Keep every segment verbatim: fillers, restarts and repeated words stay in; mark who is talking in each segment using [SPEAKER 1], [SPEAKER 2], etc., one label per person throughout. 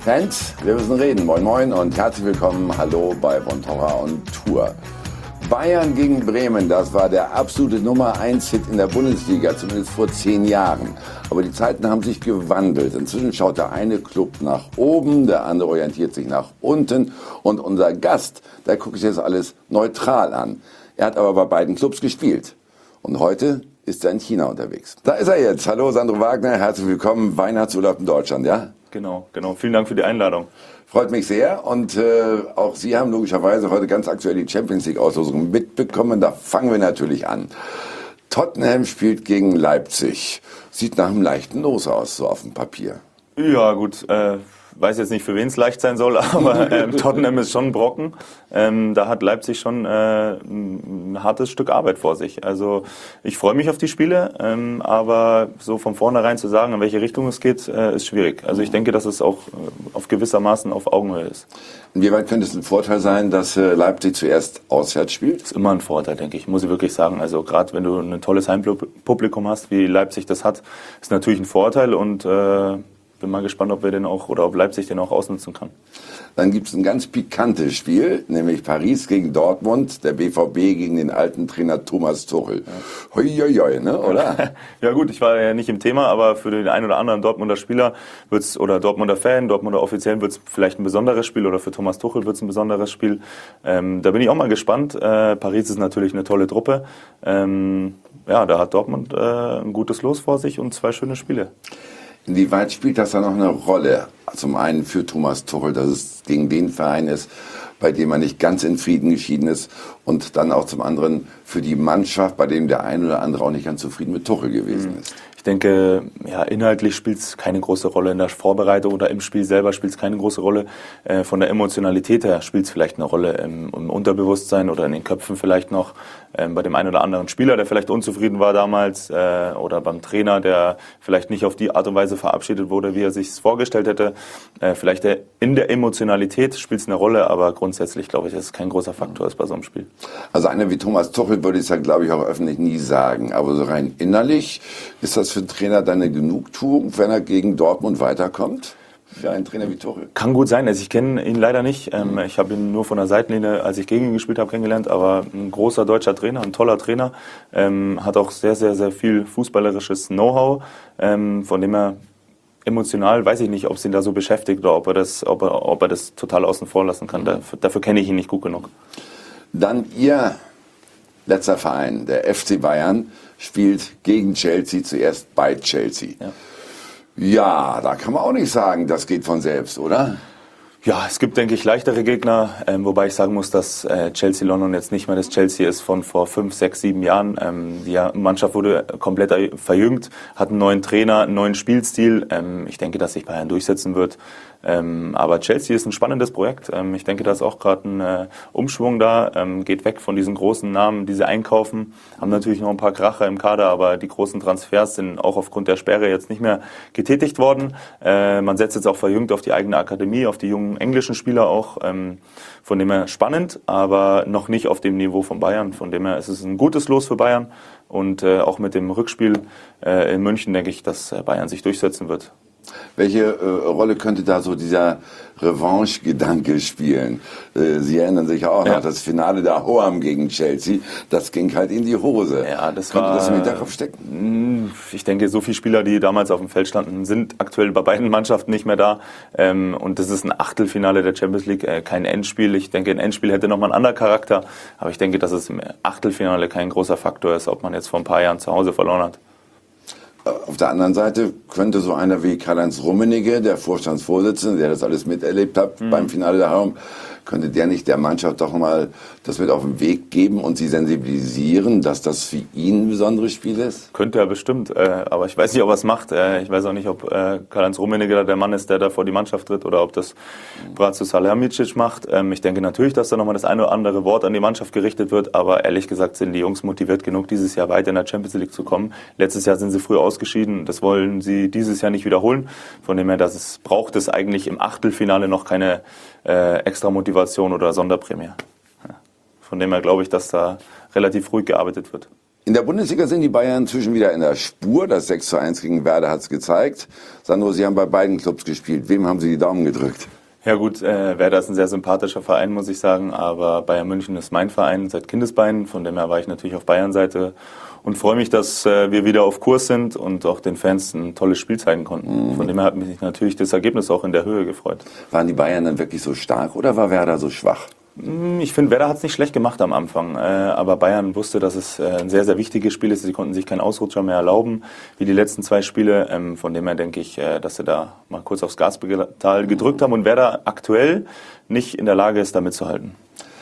[SPEAKER 1] Fans, wir müssen reden. Moin Moin und herzlich willkommen. Hallo bei Von Torra on Tour. Bayern gegen Bremen, das war der absolute Nummer eins Hit in der Bundesliga, zumindest vor zehn Jahren. Aber die Zeiten haben sich gewandelt. Inzwischen schaut der eine Club nach oben, der andere orientiert sich nach unten. Und unser Gast, der guckt sich das alles neutral an. Er hat aber bei beiden Clubs gespielt. Und heute ist er in China unterwegs. Da ist er jetzt. Hallo Sandro Wagner, herzlich willkommen. Weihnachtsurlaub in Deutschland, ja?
[SPEAKER 2] Genau, genau. Vielen Dank für die Einladung.
[SPEAKER 1] Freut mich sehr und äh, auch Sie haben logischerweise heute ganz aktuell die Champions League Auslosung mitbekommen. Da fangen wir natürlich an. Tottenham spielt gegen Leipzig. Sieht nach einem leichten Los aus, so auf dem Papier.
[SPEAKER 2] Ja gut, äh, weiß jetzt nicht, für wen es leicht sein soll, aber ähm, Tottenham ist schon ein Brocken. Ähm, da hat Leipzig schon äh, ein hartes Stück Arbeit vor sich. Also ich freue mich auf die Spiele, ähm, aber so von vornherein zu sagen, in welche Richtung es geht, äh, ist schwierig. Also ich denke, dass es auch äh, auf gewissermaßen auf Augenhöhe ist.
[SPEAKER 1] Inwieweit könnte es ein Vorteil sein, dass äh, Leipzig zuerst auswärts spielt?
[SPEAKER 2] Das ist immer ein Vorteil, denke ich, muss ich wirklich sagen. Also gerade wenn du ein tolles Heimpublikum hast, wie Leipzig das hat, ist natürlich ein Vorteil und äh, bin mal gespannt, ob wir den auch oder ob Leipzig den auch ausnutzen kann.
[SPEAKER 1] Dann gibt es ein ganz pikantes Spiel, nämlich Paris gegen Dortmund, der B V B gegen den alten Trainer Thomas Tuchel. Ja. Hoi, hoi, hoi, ne, oder?
[SPEAKER 2] Ja gut, ich war ja nicht im Thema, aber für den einen oder anderen Dortmunder Spieler wird's oder Dortmunder Fan, Dortmunder Offiziellen wird es vielleicht ein besonderes Spiel oder für Thomas Tuchel wird es ein besonderes Spiel. Ähm, da bin ich auch mal gespannt. Äh, Paris ist natürlich eine tolle Truppe. Ähm, ja, da hat Dortmund äh, ein gutes Los vor sich und zwei schöne Spiele.
[SPEAKER 1] Inwieweit spielt das da noch eine Rolle? Zum einen für Thomas Tuchel, dass es gegen den Verein ist, bei dem man nicht ganz in Frieden geschieden ist, und dann auch zum anderen für die Mannschaft, bei dem der ein oder andere auch nicht ganz zufrieden mit Tuchel gewesen ist.
[SPEAKER 2] Ich denke, ja, inhaltlich spielt es keine große Rolle. In der Vorbereitung oder im Spiel selber spielt es keine große Rolle. Äh, von der Emotionalität her spielt es vielleicht eine Rolle im, im Unterbewusstsein oder in den Köpfen vielleicht noch. Ähm, bei dem einen oder anderen Spieler, der vielleicht unzufrieden war damals, äh, oder beim Trainer, der vielleicht nicht auf die Art und Weise verabschiedet wurde, wie er sich es vorgestellt hätte. Äh, vielleicht der, in der Emotionalität spielt es eine Rolle, aber grundsätzlich glaube ich, dass es kein großer Faktor ist bei so einem Spiel.
[SPEAKER 1] Also einer wie Thomas Tuchel würde ich es ja, glaube ich, auch öffentlich nie sagen. Aber so rein innerlich ist das für einen Trainer dann eine Genugtuung, wenn er gegen Dortmund weiterkommt? Für einen Trainer wie Tuchel?
[SPEAKER 2] Kann gut sein. Also ich kenne ihn leider nicht. Ähm, ich habe ihn nur von der Seitenlinie, als ich gegen ihn gespielt habe, kennengelernt. Aber ein großer deutscher Trainer, ein toller Trainer. Ähm, hat auch sehr, sehr, sehr viel fußballerisches Know-how. Ähm, von dem er emotional, weiß ich nicht, ob es ihn da so beschäftigt oder ob er das, ob er, ob er das total außen vor lassen kann. Dafür, dafür kenne ich ihn nicht gut genug.
[SPEAKER 1] Dann Ihr letzter Verein, der F C Bayern, spielt gegen Chelsea, zuerst bei Chelsea.
[SPEAKER 2] Ja.
[SPEAKER 1] Ja, da kann man auch nicht sagen, das geht von selbst, oder?
[SPEAKER 2] Ja, es gibt, denke ich, leichtere Gegner, ähm, wobei ich sagen muss, dass äh, Chelsea London jetzt nicht mehr das Chelsea ist von vor fünf, sechs, sieben Jahren. Ähm, die Mannschaft wurde komplett verjüngt, hat einen neuen Trainer, einen neuen Spielstil. Ähm, ich denke, dass sich Bayern durchsetzen wird. Ähm, aber Chelsea ist ein spannendes Projekt. Ähm, ich denke, da ist auch gerade ein äh, Umschwung da. Ähm, geht weg von diesen großen Namen, die sie einkaufen. Haben natürlich noch ein paar Kracher im Kader, aber die großen Transfers sind auch aufgrund der Sperre jetzt nicht mehr getätigt worden. Äh, man setzt jetzt auch verjüngt auf die eigene Akademie, auf die jungen englischen Spieler auch. Ähm, von dem her spannend, aber noch nicht auf dem Niveau von Bayern. Von dem her ist es ein gutes Los für Bayern. Und äh, auch mit dem Rückspiel äh, in München denke ich, dass äh, Bayern sich durchsetzen wird.
[SPEAKER 1] Welche äh, Rolle könnte da so dieser Revanche-Gedanke spielen? Äh, Sie erinnern sich auch
[SPEAKER 2] ja.
[SPEAKER 1] noch, das Finale der Hoam gegen Chelsea, das ging halt in die Hose.
[SPEAKER 2] Ja, das
[SPEAKER 1] könnte
[SPEAKER 2] war,
[SPEAKER 1] das im Hinterkopf stecken?
[SPEAKER 2] Ich denke, so viele Spieler, die damals auf dem Feld standen, sind aktuell bei beiden Mannschaften nicht mehr da. Ähm, und das ist ein Achtelfinale der Champions League, äh, kein Endspiel. Ich denke, ein Endspiel hätte nochmal einen anderen Charakter. Aber ich denke, dass es im Achtelfinale kein großer Faktor ist, ob man jetzt vor ein paar Jahren zu Hause verloren hat.
[SPEAKER 1] Auf der anderen Seite könnte so einer wie Karl-Heinz Rummenigge, der Vorstandsvorsitzende, der das alles miterlebt hat mhm. beim Finale der Heim, könnte der nicht der Mannschaft doch mal das mit auf den Weg geben und sie sensibilisieren, dass das für ihn ein besonderes Spiel ist?
[SPEAKER 2] Könnte er bestimmt, äh, aber ich weiß nicht, ob er es macht. Äh, ich weiß auch nicht, ob äh, Karl-Heinz Rummenigge der Mann ist, der da vor die Mannschaft tritt, oder ob das Bratzo Salihamidzic macht. Ähm, ich denke natürlich, dass da nochmal das eine oder andere Wort an die Mannschaft gerichtet wird, aber ehrlich gesagt sind die Jungs motiviert genug, dieses Jahr weiter in der Champions League zu kommen. Letztes Jahr sind sie früh ausgeschieden, das wollen sie dieses Jahr nicht wiederholen. Von dem her, dass es braucht es eigentlich im Achtelfinale noch keine äh, extra Motivation oder Sonderprämie. Ja. Von dem her glaube ich, dass da relativ ruhig gearbeitet wird.
[SPEAKER 1] In der Bundesliga sind die Bayern inzwischen wieder in der Spur. Das sechs zu eins gegen Werder hat es gezeigt. Sandro, Sie haben bei beiden Clubs gespielt. Wem haben Sie die Daumen gedrückt?
[SPEAKER 2] Ja gut, äh, Werder ist ein sehr sympathischer Verein, muss ich sagen, aber Bayern München ist mein Verein seit Kindesbeinen, von dem her war ich natürlich auf Bayern-Seite und freue mich, dass äh, wir wieder auf Kurs sind und auch den Fans ein tolles Spiel zeigen konnten. Mhm. Von dem her hat mich natürlich das Ergebnis auch in der Höhe gefreut.
[SPEAKER 1] Waren die Bayern dann wirklich so stark oder war Werder so schwach?
[SPEAKER 2] Ich finde, Werder hat es nicht schlecht gemacht am Anfang, äh, aber Bayern wusste, dass es äh, ein sehr, sehr wichtiges Spiel ist. Sie konnten sich keinen Ausrutscher mehr erlauben, wie die letzten zwei Spiele. Ähm, von dem her denke ich, äh, dass sie da mal kurz aufs Gaspedal gedrückt haben und Werder aktuell nicht in der Lage ist, da mitzuhalten.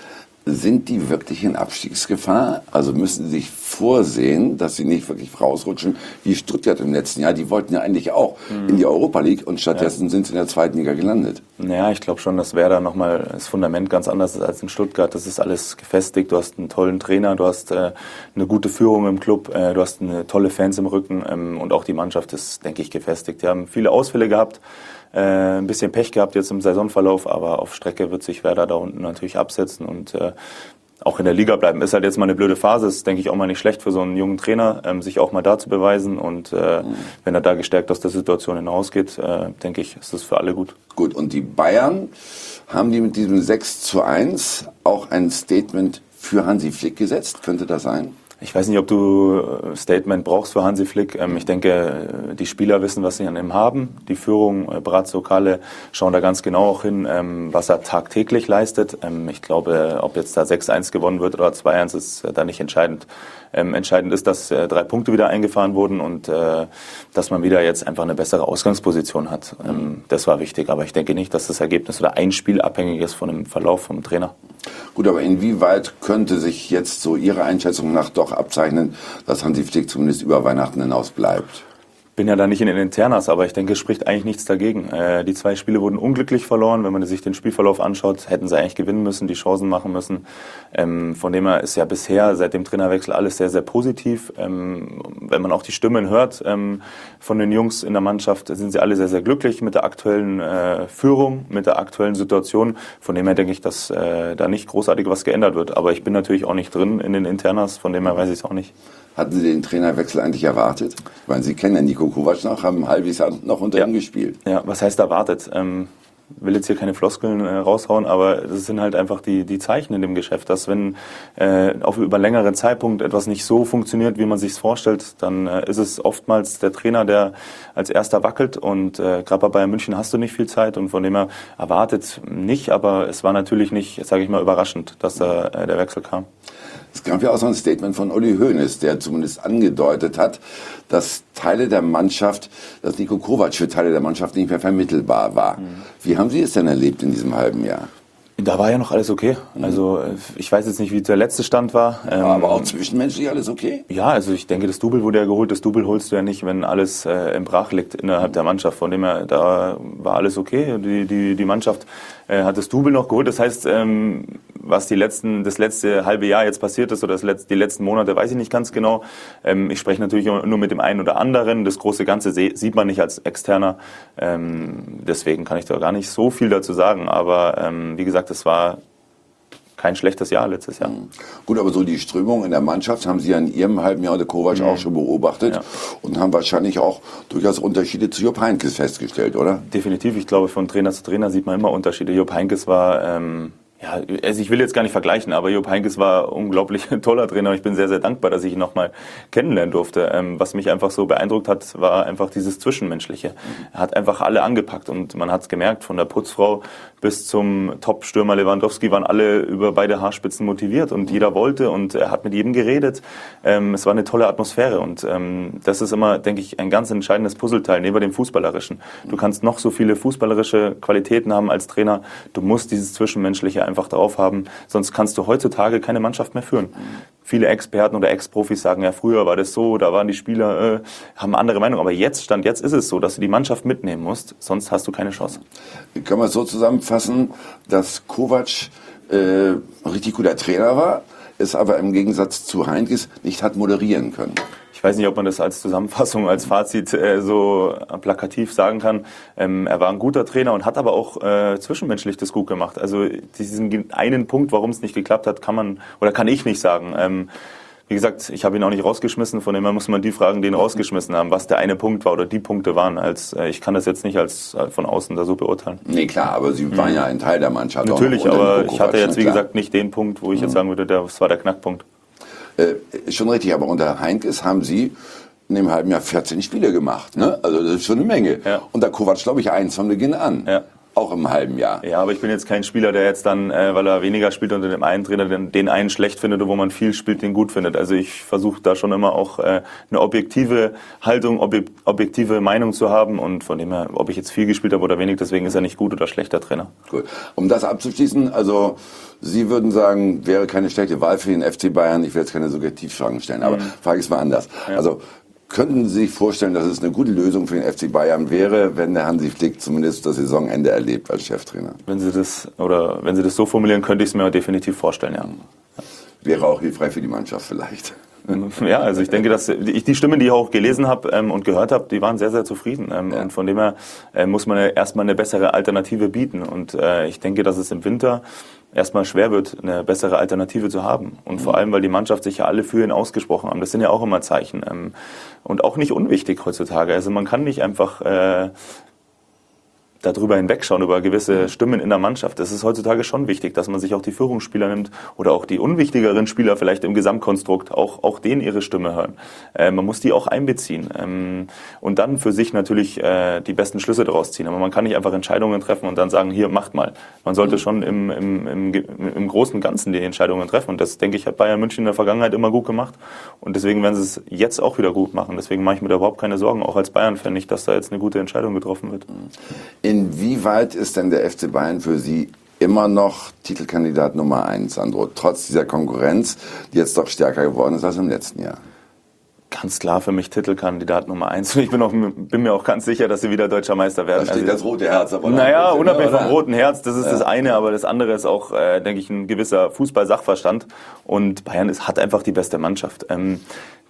[SPEAKER 1] Sind die wirklich in Abstiegsgefahr? Also müssen sie sich vorsehen, dass sie nicht wirklich rausrutschen, wie Stuttgart im letzten Jahr. Die wollten ja eigentlich auch mhm. in die Europa League und stattdessen ja. sind sie in der zweiten Liga gelandet.
[SPEAKER 2] Naja, ich glaube schon, dass Werder nochmal das Fundament ganz anders ist als in Stuttgart. Das ist alles gefestigt. Du hast einen tollen Trainer, du hast äh, eine gute Führung im Club, äh, du hast eine tolle Fans im Rücken ähm, und auch die Mannschaft ist, denke ich, gefestigt. Die haben viele Ausfälle gehabt. Äh, ein bisschen Pech gehabt jetzt im Saisonverlauf, aber auf Strecke wird sich Werder da unten natürlich absetzen und äh, auch in der Liga bleiben. Ist halt jetzt mal eine blöde Phase, ist denke ich auch mal nicht schlecht für so einen jungen Trainer, ähm, sich auch mal da zu beweisen und äh, mhm. wenn er da gestärkt aus der Situation hinausgeht, äh, denke ich, ist das für alle gut.
[SPEAKER 1] Gut, und die Bayern, haben die mit diesem sechs zu eins auch ein Statement für Hansi Flick gesetzt? Könnte das sein?
[SPEAKER 2] Ich weiß nicht, ob du Statement brauchst für Hansi Flick. Ich denke, die Spieler wissen, was sie an ihm haben. Die Führung, Brazzo, Kalle schauen da ganz genau auch hin, was er tagtäglich leistet. Ich glaube, ob jetzt da sechs eins gewonnen wird oder zwei eins, ist da nicht entscheidend. Entscheidend ist, dass drei Punkte wieder eingefahren wurden und dass man wieder jetzt einfach eine bessere Ausgangsposition hat. Das war wichtig, aber ich denke nicht, dass das Ergebnis oder ein Spiel abhängig ist von dem Verlauf vom Trainer.
[SPEAKER 1] Gut, aber inwieweit könnte sich jetzt so Ihrer Einschätzung nach doch abzeichnen, dass Hansi Flick zumindest über Weihnachten hinaus bleibt?
[SPEAKER 2] Ich bin ja da nicht in den Internas, aber ich denke, es spricht eigentlich nichts dagegen. Äh, die zwei Spiele wurden unglücklich verloren. Wenn man sich den Spielverlauf anschaut, hätten sie eigentlich gewinnen müssen, die Chancen machen müssen. Ähm, von dem her ist ja bisher seit dem Trainerwechsel alles sehr, sehr positiv. Ähm, wenn man auch die Stimmen hört ähm, von den Jungs in der Mannschaft, sind sie alle sehr, sehr glücklich mit der aktuellen äh, Führung, mit der aktuellen Situation. Von dem her denke ich, dass äh, da nicht großartig was geändert wird. Aber ich bin natürlich auch nicht drin in den Internas, von dem her weiß ich es auch nicht.
[SPEAKER 1] Hatten Sie den Trainerwechsel eigentlich erwartet? Ich meine, Sie kennen ja Niko Kovac noch, haben ein halbes Jahr noch unter
[SPEAKER 2] ja.
[SPEAKER 1] ihm gespielt.
[SPEAKER 2] Ja, was heißt erwartet? Ähm, will jetzt hier keine Floskeln äh, raushauen, aber das sind halt einfach die, die Zeichen in dem Geschäft, dass wenn äh, auf über längeren Zeitpunkt etwas nicht so funktioniert, wie man sich es vorstellt, dann äh, ist es oftmals der Trainer, der als erster wackelt und äh, gerade bei Bayern München hast du nicht viel Zeit und von dem her erwartet nicht, aber es war natürlich nicht, sage ich mal, überraschend, dass äh, der Wechsel kam.
[SPEAKER 1] Es gab ja auch so ein Statement von Uli Hoeneß, der zumindest angedeutet hat, dass Teile der Mannschaft, dass Niko Kovac für Teile der Mannschaft nicht mehr vermittelbar war. Mhm. Wie haben Sie es denn erlebt in diesem halben Jahr?
[SPEAKER 2] Da war ja noch alles okay. Also ich weiß jetzt nicht, wie der letzte Stand war.
[SPEAKER 1] Ja, aber auch zwischenmenschlich alles okay?
[SPEAKER 2] Ja, also ich denke, das Double wurde ja geholt. Das Double holst du ja nicht, wenn alles äh, im Brach liegt innerhalb der Mannschaft. Von dem her, da war alles okay. Die, die, die Mannschaft äh, hat das Double noch geholt. Das heißt, ähm, was die letzten, das letzte halbe Jahr jetzt passiert ist oder das letzte, die letzten Monate, weiß ich nicht ganz genau. Ähm, ich spreche natürlich nur mit dem einen oder anderen. Das große Ganze sieht man nicht als Externer. Ähm, deswegen kann ich da gar nicht so viel dazu sagen. Aber ähm, wie gesagt, es war kein schlechtes Jahr letztes Jahr.
[SPEAKER 1] Mhm. Gut, aber so die Strömung in der Mannschaft haben Sie ja in Ihrem halben Jahr unter Kovac mhm. auch schon beobachtet ja. und haben wahrscheinlich auch durchaus Unterschiede zu Jupp Heynckes festgestellt, oder?
[SPEAKER 2] Definitiv. Ich glaube, von Trainer zu Trainer sieht man immer Unterschiede. Jupp Heynckes war... Ähm Ja, also ich will jetzt gar nicht vergleichen, aber Jupp Heynckes war unglaublich ein toller Trainer. Ich bin sehr, sehr dankbar, dass ich ihn nochmal kennenlernen durfte. Ähm, was mich einfach so beeindruckt hat, war einfach dieses Zwischenmenschliche. Er hat einfach alle angepackt und man hat es gemerkt, von der Putzfrau bis zum Top-Stürmer Lewandowski waren alle über beide Haarspitzen motiviert und jeder wollte und er hat mit jedem geredet. Ähm, es war eine tolle Atmosphäre und ähm, das ist immer, denke ich, ein ganz entscheidendes Puzzleteil neben dem Fußballerischen. Du kannst noch so viele fußballerische Qualitäten haben als Trainer, du musst dieses Zwischenmenschliche einfach drauf haben, sonst kannst du heutzutage keine Mannschaft mehr führen. Viele Experten oder Ex-Profis sagen, ja, früher war das so, da waren die Spieler, äh, haben andere Meinung, aber jetzt, Stand jetzt ist es so, dass du die Mannschaft mitnehmen musst, sonst hast du keine Chance.
[SPEAKER 1] Kann man es so zusammenfassen, dass Kovac äh, ein richtig guter Trainer war, es aber im Gegensatz zu Heynckes nicht hat moderieren können?
[SPEAKER 2] Ich weiß nicht, ob man das als Zusammenfassung, als Fazit äh, so plakativ sagen kann. Ähm, er war ein guter Trainer und hat aber auch äh, zwischenmenschlich das gut gemacht. Also diesen einen Punkt, warum es nicht geklappt hat, kann man oder kann ich nicht sagen. Ähm, wie gesagt, ich habe ihn auch nicht rausgeschmissen, von dem her muss man die fragen, die ihn rausgeschmissen haben, was der eine Punkt war oder die Punkte waren. Als äh, ich kann das jetzt nicht als äh, von außen da so beurteilen.
[SPEAKER 1] Nee, klar, aber Sie waren mhm. ja ein Teil der Mannschaft.
[SPEAKER 2] Natürlich, aber ich hatte jetzt, wie klar. gesagt, nicht den Punkt, wo ich mhm. jetzt sagen würde, das war der Knackpunkt.
[SPEAKER 1] Äh, schon richtig, aber unter Heinkes haben Sie in dem halben Jahr vierzehn Spiele gemacht. Ne? Also das ist schon eine Menge. Ja. Und der Kovac, glaube ich, eins von Beginn an. Ja. Auch im halben Jahr.
[SPEAKER 2] Ja, aber ich bin jetzt kein Spieler, der jetzt dann, äh, weil er weniger spielt unter dem einen Trainer, den, den einen schlecht findet, wo man viel spielt, den gut findet. Also ich versuche da schon immer auch äh, eine objektive Haltung, ob, objektive Meinung zu haben und von dem her, ob ich jetzt viel gespielt habe oder wenig, deswegen ist er nicht gut oder schlechter Trainer.
[SPEAKER 1] Gut. Um das abzuschließen, also Sie würden sagen, wäre keine schlechte Wahl für den F C Bayern, ich will jetzt keine Suggestivfragen stellen, aber mhm. frage ich es mal anders. Ja. Also könnten Sie sich vorstellen, dass es eine gute Lösung für den F C Bayern wäre, wenn der Hansi Flick zumindest das Saisonende erlebt als Cheftrainer?
[SPEAKER 2] Wenn Sie das oder wenn Sie das so formulieren, könnte ich es mir definitiv vorstellen, ja.
[SPEAKER 1] Wäre auch hilfreich für die Mannschaft vielleicht.
[SPEAKER 2] Ja, also ich denke, dass ich die Stimmen, die ich auch gelesen habe ähm, und gehört habe, die waren sehr, sehr zufrieden. Ähm, ja. Und von dem her äh, muss man ja erstmal eine bessere Alternative bieten. Und äh, ich denke, dass es im Winter erstmal schwer wird, eine bessere Alternative zu haben. Und mhm. vor allem, weil die Mannschaft sich ja alle für ihn ausgesprochen haben. Das sind ja auch immer Zeichen. Ähm, und auch nicht unwichtig heutzutage. Also man kann nicht einfach äh, darüber hinwegschauen, über gewisse Stimmen in der Mannschaft. Es ist heutzutage schon wichtig, dass man sich auch die Führungsspieler nimmt oder auch die unwichtigeren Spieler vielleicht im Gesamtkonstrukt, auch, auch denen ihre Stimme hören. Äh, man muss die auch einbeziehen ähm, und dann für sich natürlich äh, die besten Schlüsse daraus ziehen. Aber man kann nicht einfach Entscheidungen treffen und dann sagen, hier, macht mal. Man sollte schon im, im, im, im Großen und Ganzen die Entscheidungen treffen und das, denke ich, hat Bayern München in der Vergangenheit immer gut gemacht und deswegen werden sie es jetzt auch wieder gut machen. Deswegen mache ich mir da überhaupt keine Sorgen, auch als Bayern-Fan nicht, dass da jetzt eine gute Entscheidung getroffen wird.
[SPEAKER 1] Inwieweit ist denn der F C Bayern für Sie immer noch Titelkandidat Nummer eins, Sandro, trotz dieser Konkurrenz, die jetzt doch stärker geworden ist als im letzten Jahr?
[SPEAKER 2] Ganz klar für mich Titelkandidat Nummer eins. Ich bin, auch, bin mir auch ganz sicher, dass sie wieder Deutscher Meister werden.
[SPEAKER 1] Da steht also, das rote Herz. Aber
[SPEAKER 2] naja, unabhängig vom roten Herz, das ist ja. das eine, aber das andere ist auch, äh, denke ich, ein gewisser Fußball-Sachverstand. Und Bayern ist, hat einfach die beste Mannschaft. Ähm,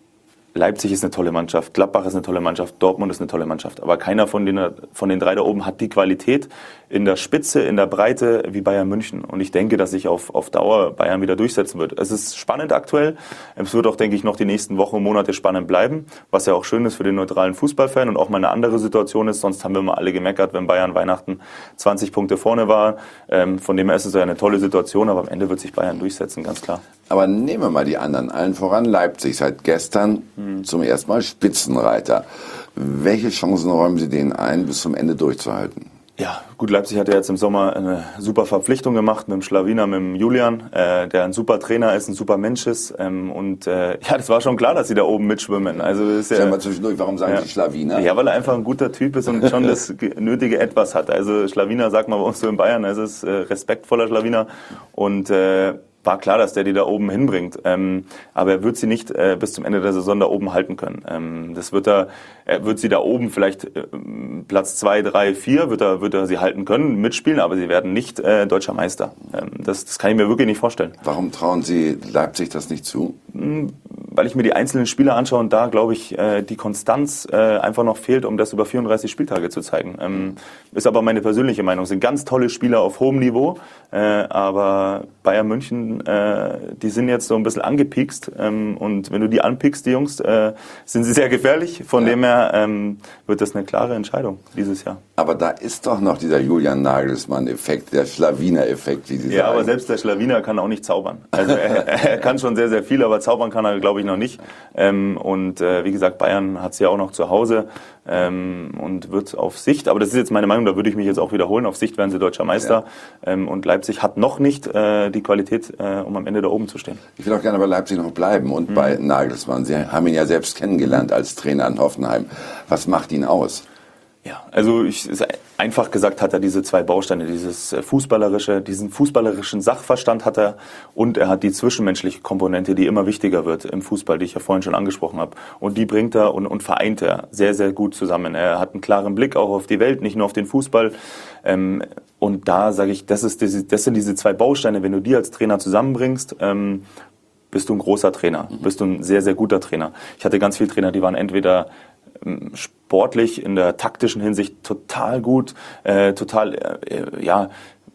[SPEAKER 2] Leipzig ist eine tolle Mannschaft, Gladbach ist eine tolle Mannschaft, Dortmund ist eine tolle Mannschaft. Aber keiner von den, von den drei da oben hat die Qualität in der Spitze, in der Breite wie Bayern München. Und ich denke, dass sich auf, auf Dauer Bayern wieder durchsetzen wird. Es ist spannend aktuell. Es wird auch, denke ich, noch die nächsten Wochen und Monate spannend bleiben. Was ja auch schön ist für den neutralen Fußballfan und auch mal eine andere Situation ist. Sonst haben wir immer alle gemeckert, wenn Bayern Weihnachten zwanzig Punkte vorne war. Ähm, von dem her ist es ja eine tolle Situation. Aber am Ende wird sich Bayern durchsetzen, ganz klar.
[SPEAKER 1] Aber nehmen wir mal die anderen. Allen voran Leipzig seit gestern hm. zum ersten Mal Spitzenreiter. Welche Chancen räumen Sie denen ein, bis zum Ende durchzuhalten?
[SPEAKER 2] Ja, gut, Leipzig hat ja jetzt im Sommer eine super Verpflichtung gemacht mit dem Schlawiner, mit dem Julian, äh, der ein super Trainer ist, ein super Mensch ist. Ähm, und äh, ja, das war schon klar, dass sie da oben mitschwimmen. Also das ist ja,
[SPEAKER 1] mal zwischendurch, warum sagen
[SPEAKER 2] ja,
[SPEAKER 1] Sie Schlawiner?
[SPEAKER 2] Ja, weil er einfach ein guter Typ ist und schon das nötige Etwas hat. Also Schlawiner, sagt man bei uns so in Bayern, es ist äh, respektvoller Schlawiner und äh, war klar, dass der die da oben hinbringt. Ähm, aber er wird sie nicht äh, bis zum Ende der Saison da oben halten können. Ähm, das wird er, er wird sie da oben vielleicht äh, Platz zwei, drei, vier wird er, wird er sie halten können, mitspielen, aber sie werden nicht äh, Deutscher Meister. Ähm, das, das kann ich mir wirklich nicht vorstellen.
[SPEAKER 1] Warum trauen Sie Leipzig das nicht zu?
[SPEAKER 2] Weil ich mir die einzelnen Spieler anschaue und da, glaube ich, äh, die Konstanz äh, einfach noch fehlt, um das über vierunddreißig Spieltage zu zeigen. Ähm, ist aber meine persönliche Meinung. Sind ganz tolle Spieler auf hohem Niveau, äh, aber Bayern München, äh, die sind jetzt so ein bisschen angepiekst ähm, und wenn du die anpiekst, die Jungs, äh, sind sie sehr gefährlich. Von ja. dem her ähm, wird das eine klare Entscheidung dieses Jahr.
[SPEAKER 1] Aber da ist doch noch dieser Julian Nagelsmann-Effekt, der Schlawiner-Effekt, wie Sie
[SPEAKER 2] ja,
[SPEAKER 1] sagen.
[SPEAKER 2] Ja, aber selbst der Schlawiner kann auch nicht zaubern. Also er, er kann schon sehr, sehr viel, aber zaubern kann er, glaube ich, noch nicht. Ähm, und äh, wie gesagt, Bayern hat es ja auch noch zu Hause ähm, und wird auf Sicht, aber das ist jetzt meine Meinung, da würde ich mich jetzt auch wiederholen, auf Sicht werden sie Deutscher Meister. Ja. Ähm, und Leipzig hat noch nicht äh, die Qualität, äh, um am Ende da oben zu stehen.
[SPEAKER 1] Ich will auch gerne bei Leipzig noch bleiben und mhm. bei Nagelsmann. Sie haben ihn ja selbst kennengelernt als Trainer in Hoffenheim. Was macht ihn aus?
[SPEAKER 2] Ja, also ich, einfach gesagt hat er diese zwei Bausteine, dieses fußballerische, diesen fußballerischen Sachverstand hat er und er hat die zwischenmenschliche Komponente, die immer wichtiger wird im Fußball, die ich ja vorhin schon angesprochen habe. Und die bringt er und, und vereint er sehr, sehr gut zusammen. Er hat einen klaren Blick auch auf die Welt, nicht nur auf den Fußball. Ähm, und da sage ich, das, ist diese, das sind diese zwei Bausteine, wenn du die als Trainer zusammenbringst, ähm, bist du ein großer Trainer, bist du ein sehr, sehr guter Trainer. Ich hatte ganz viele Trainer, die waren entweder sportlich in der taktischen Hinsicht total gut, äh, total äh, ja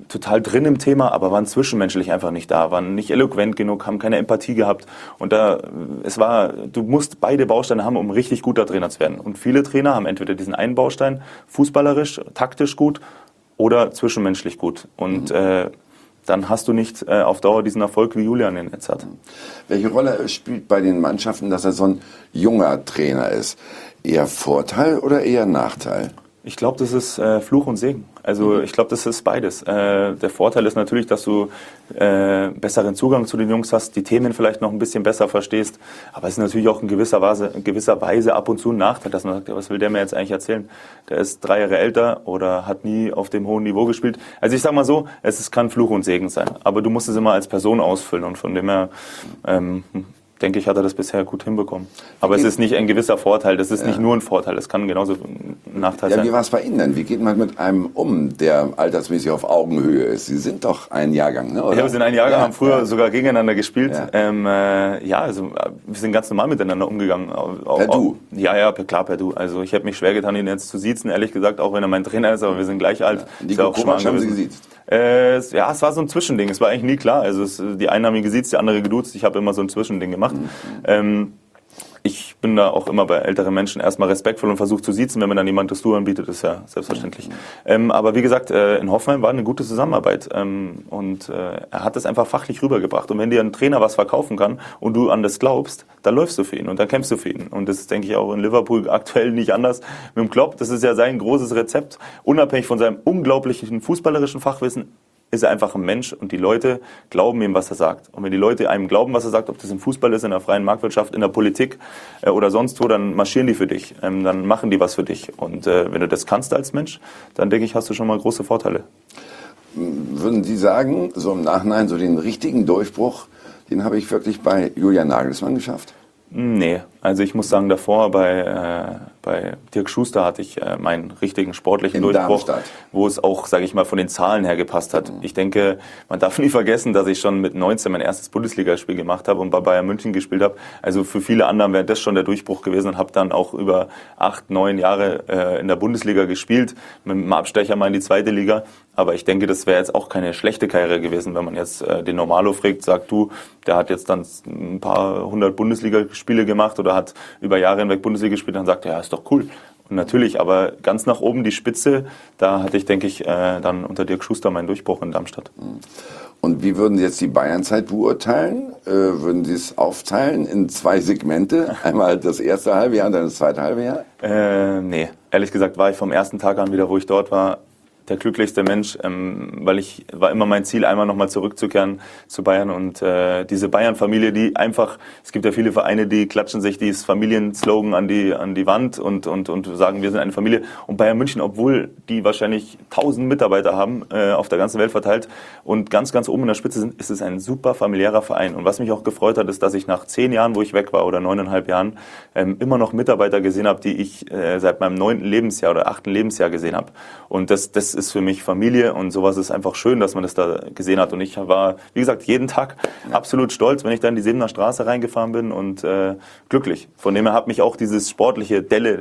[SPEAKER 2] total drin im Thema, aber waren zwischenmenschlich einfach nicht da, waren nicht eloquent genug, haben keine Empathie gehabt. Und da, es war, du musst beide Bausteine haben, um richtig guter Trainer zu werden. Und viele Trainer haben entweder diesen einen Baustein, fußballerisch, taktisch gut oder zwischenmenschlich gut. Und mhm. äh, dann hast du nicht äh, auf Dauer diesen Erfolg, wie Julian ihn jetzt hat.
[SPEAKER 1] Welche Rolle spielt bei den Mannschaften, dass er so ein junger Trainer ist? Eher Vorteil oder eher Nachteil?
[SPEAKER 2] Ich glaube, das ist äh, Fluch und Segen. Also ich glaube, das ist beides. Äh, der Vorteil ist natürlich, dass du äh, besseren Zugang zu den Jungs hast, die Themen vielleicht noch ein bisschen besser verstehst. Aber es ist natürlich auch in gewisser Weise, in gewisser Weise ab und zu ein Nachteil, dass man sagt, was will der mir jetzt eigentlich erzählen? Der ist drei Jahre älter oder hat nie auf dem hohen Niveau gespielt. Also ich sage mal so, es ist, kann Fluch und Segen sein. Aber du musst es immer als Person ausfüllen und von dem her... Ähm, denke ich, hat er das bisher gut hinbekommen. Aber es ist nicht ein gewisser Vorteil, das ist ja. nicht nur ein Vorteil, das kann genauso ein Nachteil
[SPEAKER 1] ja,
[SPEAKER 2] sein.
[SPEAKER 1] Wie war es bei Ihnen denn? Wie geht man mit einem um, der altersmäßig auf Augenhöhe ist? Sie sind doch ein Jahrgang, ne? Oder?
[SPEAKER 2] Ja, wir sind ein Jahrgang,
[SPEAKER 1] ja,
[SPEAKER 2] haben früher ja. sogar gegeneinander gespielt.
[SPEAKER 1] Ja.
[SPEAKER 2] Ähm, äh, ja, also wir sind ganz normal miteinander umgegangen. Auch,
[SPEAKER 1] per Du?
[SPEAKER 2] Ja, ja, klar, per Du. Also ich habe mich schwer getan, ihn jetzt zu siezen, ehrlich gesagt, auch wenn er mein Trainer ist, aber wir sind gleich alt.
[SPEAKER 1] Ja. Nico Kovac haben Sie gesiezt?
[SPEAKER 2] Äh, ja, es war so ein Zwischending. Es war eigentlich nie klar. Also es, die einen haben ihn gesiezt, die andere geduzt. Ich habe immer so ein Zwischending gemacht. Mhm. Ähm, ich bin da auch immer bei älteren Menschen erstmal respektvoll und versuche zu siezen. Wenn mir dann jemand das Du anbietet, ist ja selbstverständlich. Mhm. Ähm, aber wie gesagt, äh, in Hoffenheim war eine gute Zusammenarbeit. Ähm, und äh, er hat das einfach fachlich rübergebracht. Und wenn dir ein Trainer was verkaufen kann und du an das glaubst, dann läufst du für ihn und dann kämpfst du für ihn. Und das ist, denke ich, auch in Liverpool aktuell nicht anders. Mit dem Klopp, das ist ja sein großes Rezept. Unabhängig von seinem unglaublichen fußballerischen Fachwissen, ist er einfach ein Mensch und die Leute glauben ihm, was er sagt. Und wenn die Leute einem glauben, was er sagt, ob das im Fußball ist, in der freien Marktwirtschaft, in der Politik äh, oder sonst wo, dann marschieren die für dich, ähm, dann machen die was für dich. Und äh, wenn du das kannst als Mensch, dann denke ich, hast du schon mal große Vorteile.
[SPEAKER 1] Würden Sie sagen, so im Nachhinein, so den richtigen Durchbruch, den habe ich wirklich bei Julian Nagelsmann geschafft?
[SPEAKER 2] Nee, also ich muss sagen, davor bei, äh, bei Dirk Schuster hatte ich äh, meinen richtigen sportlichen
[SPEAKER 1] in
[SPEAKER 2] Durchbruch,
[SPEAKER 1] Darmstadt.
[SPEAKER 2] Wo es auch, sage ich mal, von den Zahlen her gepasst hat. Mhm. Ich denke, man darf nie vergessen, dass ich schon mit neunzehn mein erstes Bundesligaspiel gemacht habe und bei Bayern München gespielt habe. Also für viele anderen wäre das schon der Durchbruch gewesen und habe dann auch über acht, neun Jahre äh, in der Bundesliga gespielt, mit einem Abstecher mal in die zweite Liga. Aber ich denke, das wäre jetzt auch keine schlechte Karriere gewesen, wenn man jetzt äh, den Normalo fragt, sagt du, der hat jetzt dann ein paar hundert Bundesligaspiele gemacht oder hat über Jahre hinweg Bundesliga gespielt, dann sagt er, ja, ist doch cool. Und natürlich, aber ganz nach oben die Spitze, da hatte ich, denke ich, äh, dann unter Dirk Schuster meinen Durchbruch in Darmstadt.
[SPEAKER 1] Und wie würden Sie jetzt die Bayernzeit beurteilen? Äh, würden Sie es aufteilen in zwei Segmente? Einmal das erste halbe Jahr und dann das zweite halbe Jahr?
[SPEAKER 2] Äh, nee, ehrlich gesagt war ich vom ersten Tag an wieder, wo ich dort war, der glücklichste Mensch, ähm, weil ich war immer mein Ziel, einmal nochmal zurückzukehren zu Bayern und äh, diese Bayern-Familie, die einfach, es gibt ja viele Vereine, die klatschen sich dieses Familienslogan an die an die Wand und und und sagen, wir sind eine Familie. Und Bayern München, obwohl die wahrscheinlich tausend Mitarbeiter haben, äh, auf der ganzen Welt verteilt und ganz ganz oben in der Spitze sind, ist es ein super familiärer Verein. Und was mich auch gefreut hat, ist, dass ich nach zehn Jahren, wo ich weg war oder neuneinhalb Jahren, ähm, immer noch Mitarbeiter gesehen habe, die ich äh, seit meinem neunten Lebensjahr oder achten Lebensjahr gesehen habe. Und das das ist für mich Familie und sowas ist einfach schön, dass man das da gesehen hat. Und ich war, wie gesagt, jeden Tag absolut stolz, wenn ich da in die Siebener Straße reingefahren bin und äh, glücklich. Von dem her hat mich auch dieses sportliche Delle,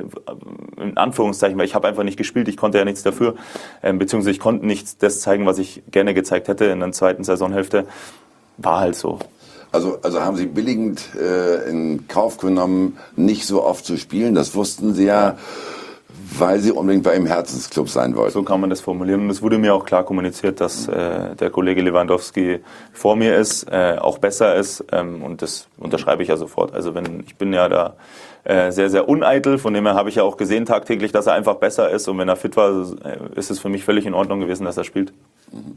[SPEAKER 2] in Anführungszeichen, weil ich habe einfach nicht gespielt, ich konnte ja nichts dafür, ähm, beziehungsweise ich konnte nicht das zeigen, was ich gerne gezeigt hätte in der zweiten Saisonhälfte. War halt so.
[SPEAKER 1] Also, also haben Sie billigend äh, in Kauf genommen, nicht so oft zu spielen, das wussten Sie ja. ja. Weil Sie unbedingt bei Ihrem Herzensclub sein wollten.
[SPEAKER 2] So kann man das formulieren. Und es wurde mir auch klar kommuniziert, dass äh, der Kollege Lewandowski vor mir ist, äh, auch besser ist. Ähm, und das unterschreibe ich ja sofort. Also wenn ich bin ja da äh, sehr, sehr uneitel. Von dem her habe ich ja auch gesehen tagtäglich, dass er einfach besser ist. Und wenn er fit war, äh, ist es für mich völlig in Ordnung gewesen, dass er spielt. Mhm.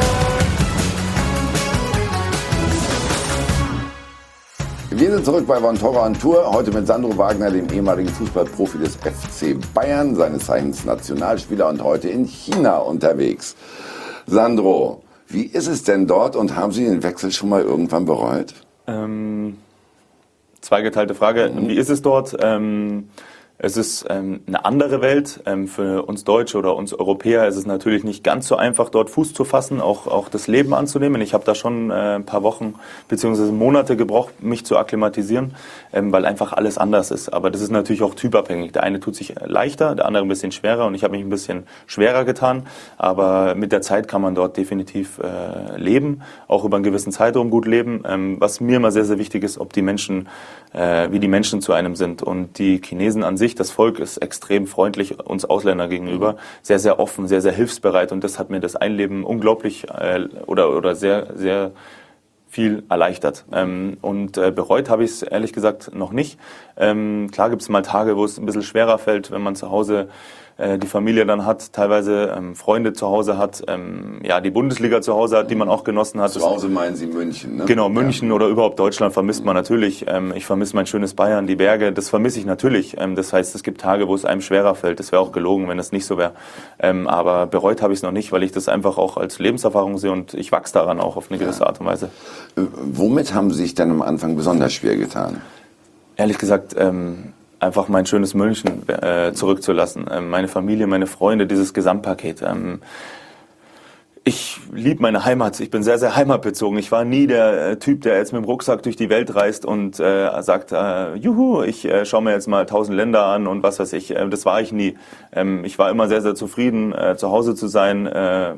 [SPEAKER 1] Wir sind zurück bei Von Torra on Tour, heute mit Sandro Wagner, dem ehemaligen Fußballprofi des F C Bayern, seines Zeichens Nationalspieler und heute in China unterwegs. Sandro, wie ist es denn dort und haben Sie den Wechsel schon mal irgendwann bereut?
[SPEAKER 2] Ähm, zweigeteilte Frage, mhm. Wie ist es dort? Ähm, Es ist ähm, eine andere Welt. Ähm, für uns Deutsche oder uns Europäer ist es natürlich nicht ganz so einfach, dort Fuß zu fassen, auch, auch das Leben anzunehmen. Ich habe da schon äh, ein paar Wochen bzw. Monate gebraucht, mich zu akklimatisieren, ähm, weil einfach alles anders ist. Aber das ist natürlich auch typabhängig. Der eine tut sich leichter, der andere ein bisschen schwerer und ich habe mich ein bisschen schwerer getan. Aber mit der Zeit kann man dort definitiv äh, leben, auch über einen gewissen Zeitraum gut leben. Ähm, was mir immer sehr, sehr wichtig ist, ob die Menschen, äh, wie die Menschen zu einem sind. Und die Chinesen an sich, das Volk ist extrem freundlich uns Ausländer gegenüber, sehr, sehr offen, sehr, sehr hilfsbereit und das hat mir das Einleben unglaublich äh, oder, oder sehr, sehr viel erleichtert. Ähm, und äh, bereut habe ich es ehrlich gesagt noch nicht. Ähm, klar gibt es mal Tage, wo es ein bisschen schwerer fällt, wenn man zu Hause die Familie dann hat, teilweise ähm, Freunde zu Hause hat, ähm, ja die Bundesliga zu Hause hat, die man auch genossen hat.
[SPEAKER 1] Zu Hause meinen Sie München, ne?
[SPEAKER 2] Genau, München ja. Oder überhaupt Deutschland vermisst man natürlich. Ähm, ich vermisse mein schönes Bayern, die Berge, das vermisse ich natürlich. Ähm, das heißt, es gibt Tage, wo es einem schwerer fällt. Das wäre auch gelogen, wenn es nicht so wäre. Ähm, aber bereut habe ich es noch nicht, weil ich das einfach auch als Lebenserfahrung sehe und ich wachse daran auch auf eine gewisse Art und Weise.
[SPEAKER 1] Äh, womit haben Sie sich dann am Anfang besonders schwer getan?
[SPEAKER 2] Ehrlich gesagt, ähm, einfach mein schönes München äh, zurückzulassen. Ähm, meine Familie, meine Freunde, dieses Gesamtpaket. Ähm, ich liebe meine Heimat. Ich bin sehr, sehr heimatbezogen. Ich war nie der äh, Typ, der jetzt mit dem Rucksack durch die Welt reist und äh, sagt, äh, juhu, ich äh, schaue mir jetzt mal tausend Länder an und was weiß ich. Äh, das war ich nie. Ähm, ich war immer sehr, sehr zufrieden, äh, zu Hause zu sein. Äh,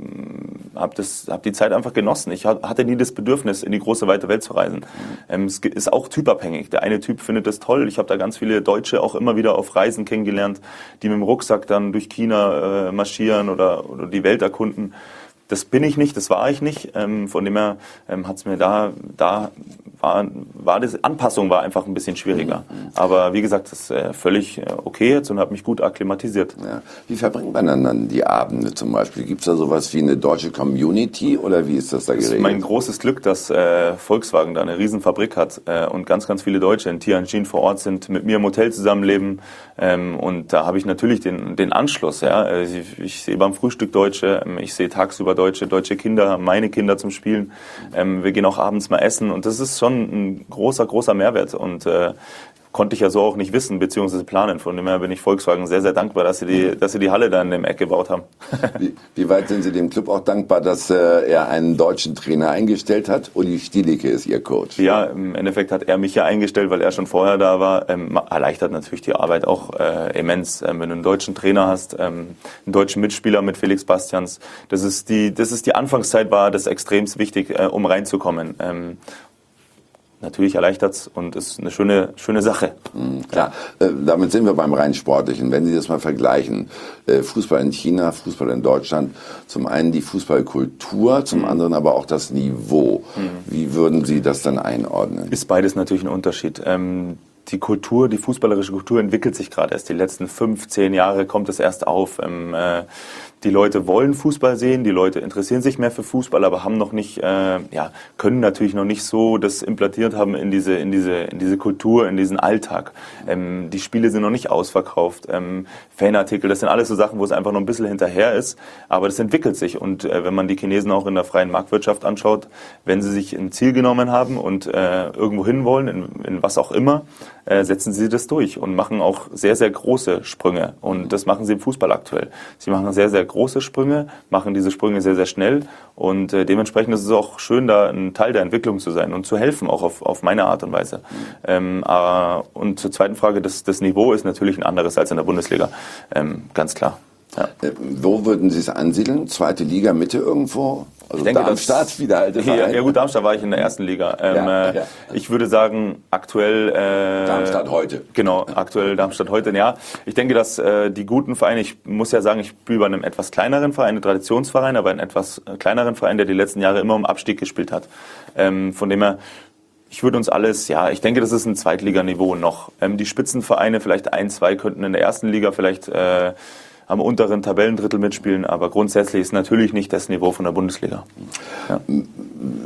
[SPEAKER 2] habe das, hab die Zeit einfach genossen. Ich hatte nie das Bedürfnis, in die große, weite Welt zu reisen. Ähm, es ist auch typabhängig. Der eine Typ findet das toll. Ich habe da ganz viele Deutsche auch immer wieder auf Reisen kennengelernt, die mit dem Rucksack dann durch China äh, marschieren oder, oder die Welt erkunden. Das bin ich nicht, das war ich nicht. Ähm, von dem her ähm, hat es mir da, da war, war das Anpassung war einfach ein bisschen schwieriger. Aber wie gesagt, das ist äh, völlig äh, okay jetzt und habe mich gut akklimatisiert.
[SPEAKER 1] Ja. Wie verbringt man dann, dann die Abende zum Beispiel? Gibt es da sowas wie eine deutsche Community oder wie ist das da geregelt?
[SPEAKER 2] Es ist mein großes Glück, dass äh, Volkswagen da eine Riesenfabrik hat äh, und ganz, ganz viele Deutsche in Tianjin vor Ort sind, mit mir im Hotel zusammenleben. Ähm, und da habe ich natürlich den, den Anschluss. Ja? Ich, ich sehe beim Frühstück Deutsche, ich sehe tagsüber Deutsche, deutsche Kinder, meine Kinder zum Spielen. Ähm, wir gehen auch abends mal essen und das ist schon ein großer, großer Mehrwert und äh, konnte ich ja so auch nicht wissen bzw. planen. Von dem her bin ich Volkswagen sehr, sehr dankbar, dass sie die, dass sie die Halle da in dem Eck gebaut haben.
[SPEAKER 1] Wie, wie weit sind Sie dem Club auch dankbar, dass äh, er einen deutschen Trainer eingestellt hat? Uli Stielicke ist Ihr Coach.
[SPEAKER 2] Ja, im Endeffekt hat er mich ja eingestellt, weil er schon vorher da war. Ähm, erleichtert natürlich die Arbeit auch äh, immens, ähm, wenn du einen deutschen Trainer hast, ähm, einen deutschen Mitspieler mit Felix Bastians. Das ist die, das ist die Anfangszeit, war das extremst wichtig, äh, um reinzukommen. Ähm, Natürlich erleichtert es und ist eine schöne, schöne Sache.
[SPEAKER 1] Mhm, klar, äh, damit sind wir beim rein Sportlichen. Wenn Sie das mal vergleichen, äh, Fußball in China, Fußball in Deutschland, zum einen die Fußballkultur, zum mhm. anderen aber auch das Niveau. Mhm. Wie würden Sie das dann einordnen?
[SPEAKER 2] Ist beides natürlich ein Unterschied. Ähm, die Kultur, die fußballerische Kultur entwickelt sich gerade erst. Die letzten fünf, zehn Jahre kommt es erst auf. Ähm, äh, Die Leute wollen Fußball sehen, die Leute interessieren sich mehr für Fußball, aber haben noch nicht, äh, ja, können natürlich noch nicht so das implantiert haben in diese, in diese, in diese Kultur, in diesen Alltag. Ähm, die Spiele sind noch nicht ausverkauft. Ähm, Fanartikel, das sind alles so Sachen, wo es einfach noch ein bisschen hinterher ist. Aber das entwickelt sich. Und äh, wenn man die Chinesen auch in der freien Marktwirtschaft anschaut, wenn sie sich ein Ziel genommen haben und äh, irgendwo hin wollen, in, in was auch immer, äh, setzen sie das durch und machen auch sehr, sehr große Sprünge. Und das machen sie im Fußball aktuell. Sie machen sehr, sehr große Sprünge, machen diese Sprünge sehr, sehr schnell und äh, dementsprechend ist es auch schön, da ein Teil der Entwicklung zu sein und zu helfen, auch auf, auf meine Art und Weise. Ähm, äh, und zur zweiten Frage, das, das Niveau ist natürlich ein anderes als in der Bundesliga, ähm, ganz klar. Ja.
[SPEAKER 1] Äh, wo würden Sie es ansiedeln? Zweite Liga, Mitte irgendwo? Also
[SPEAKER 2] ich denke,
[SPEAKER 1] Darmstadt,
[SPEAKER 2] das,
[SPEAKER 1] wieder alte
[SPEAKER 2] ja, ja gut, Darmstadt war ich in der ersten Liga. Ähm, ja, ja. Ich würde sagen, aktuell... Äh,
[SPEAKER 1] Darmstadt heute.
[SPEAKER 2] Genau, aktuell Darmstadt heute. Ja, ich denke, dass äh, die guten Vereine, ich muss ja sagen, ich spiele bei einem etwas kleineren Verein, einem Traditionsverein, aber einen etwas kleineren Verein, der die letzten Jahre immer um Abstieg gespielt hat. Ähm, von dem her... Ich würde uns alles, ja, ich denke, das ist ein Zweitliganiveau noch. Ähm, die Spitzenvereine, vielleicht ein, zwei könnten in der ersten Liga vielleicht äh, am unteren Tabellendrittel mitspielen, aber grundsätzlich ist natürlich nicht das Niveau von der Bundesliga. Ja.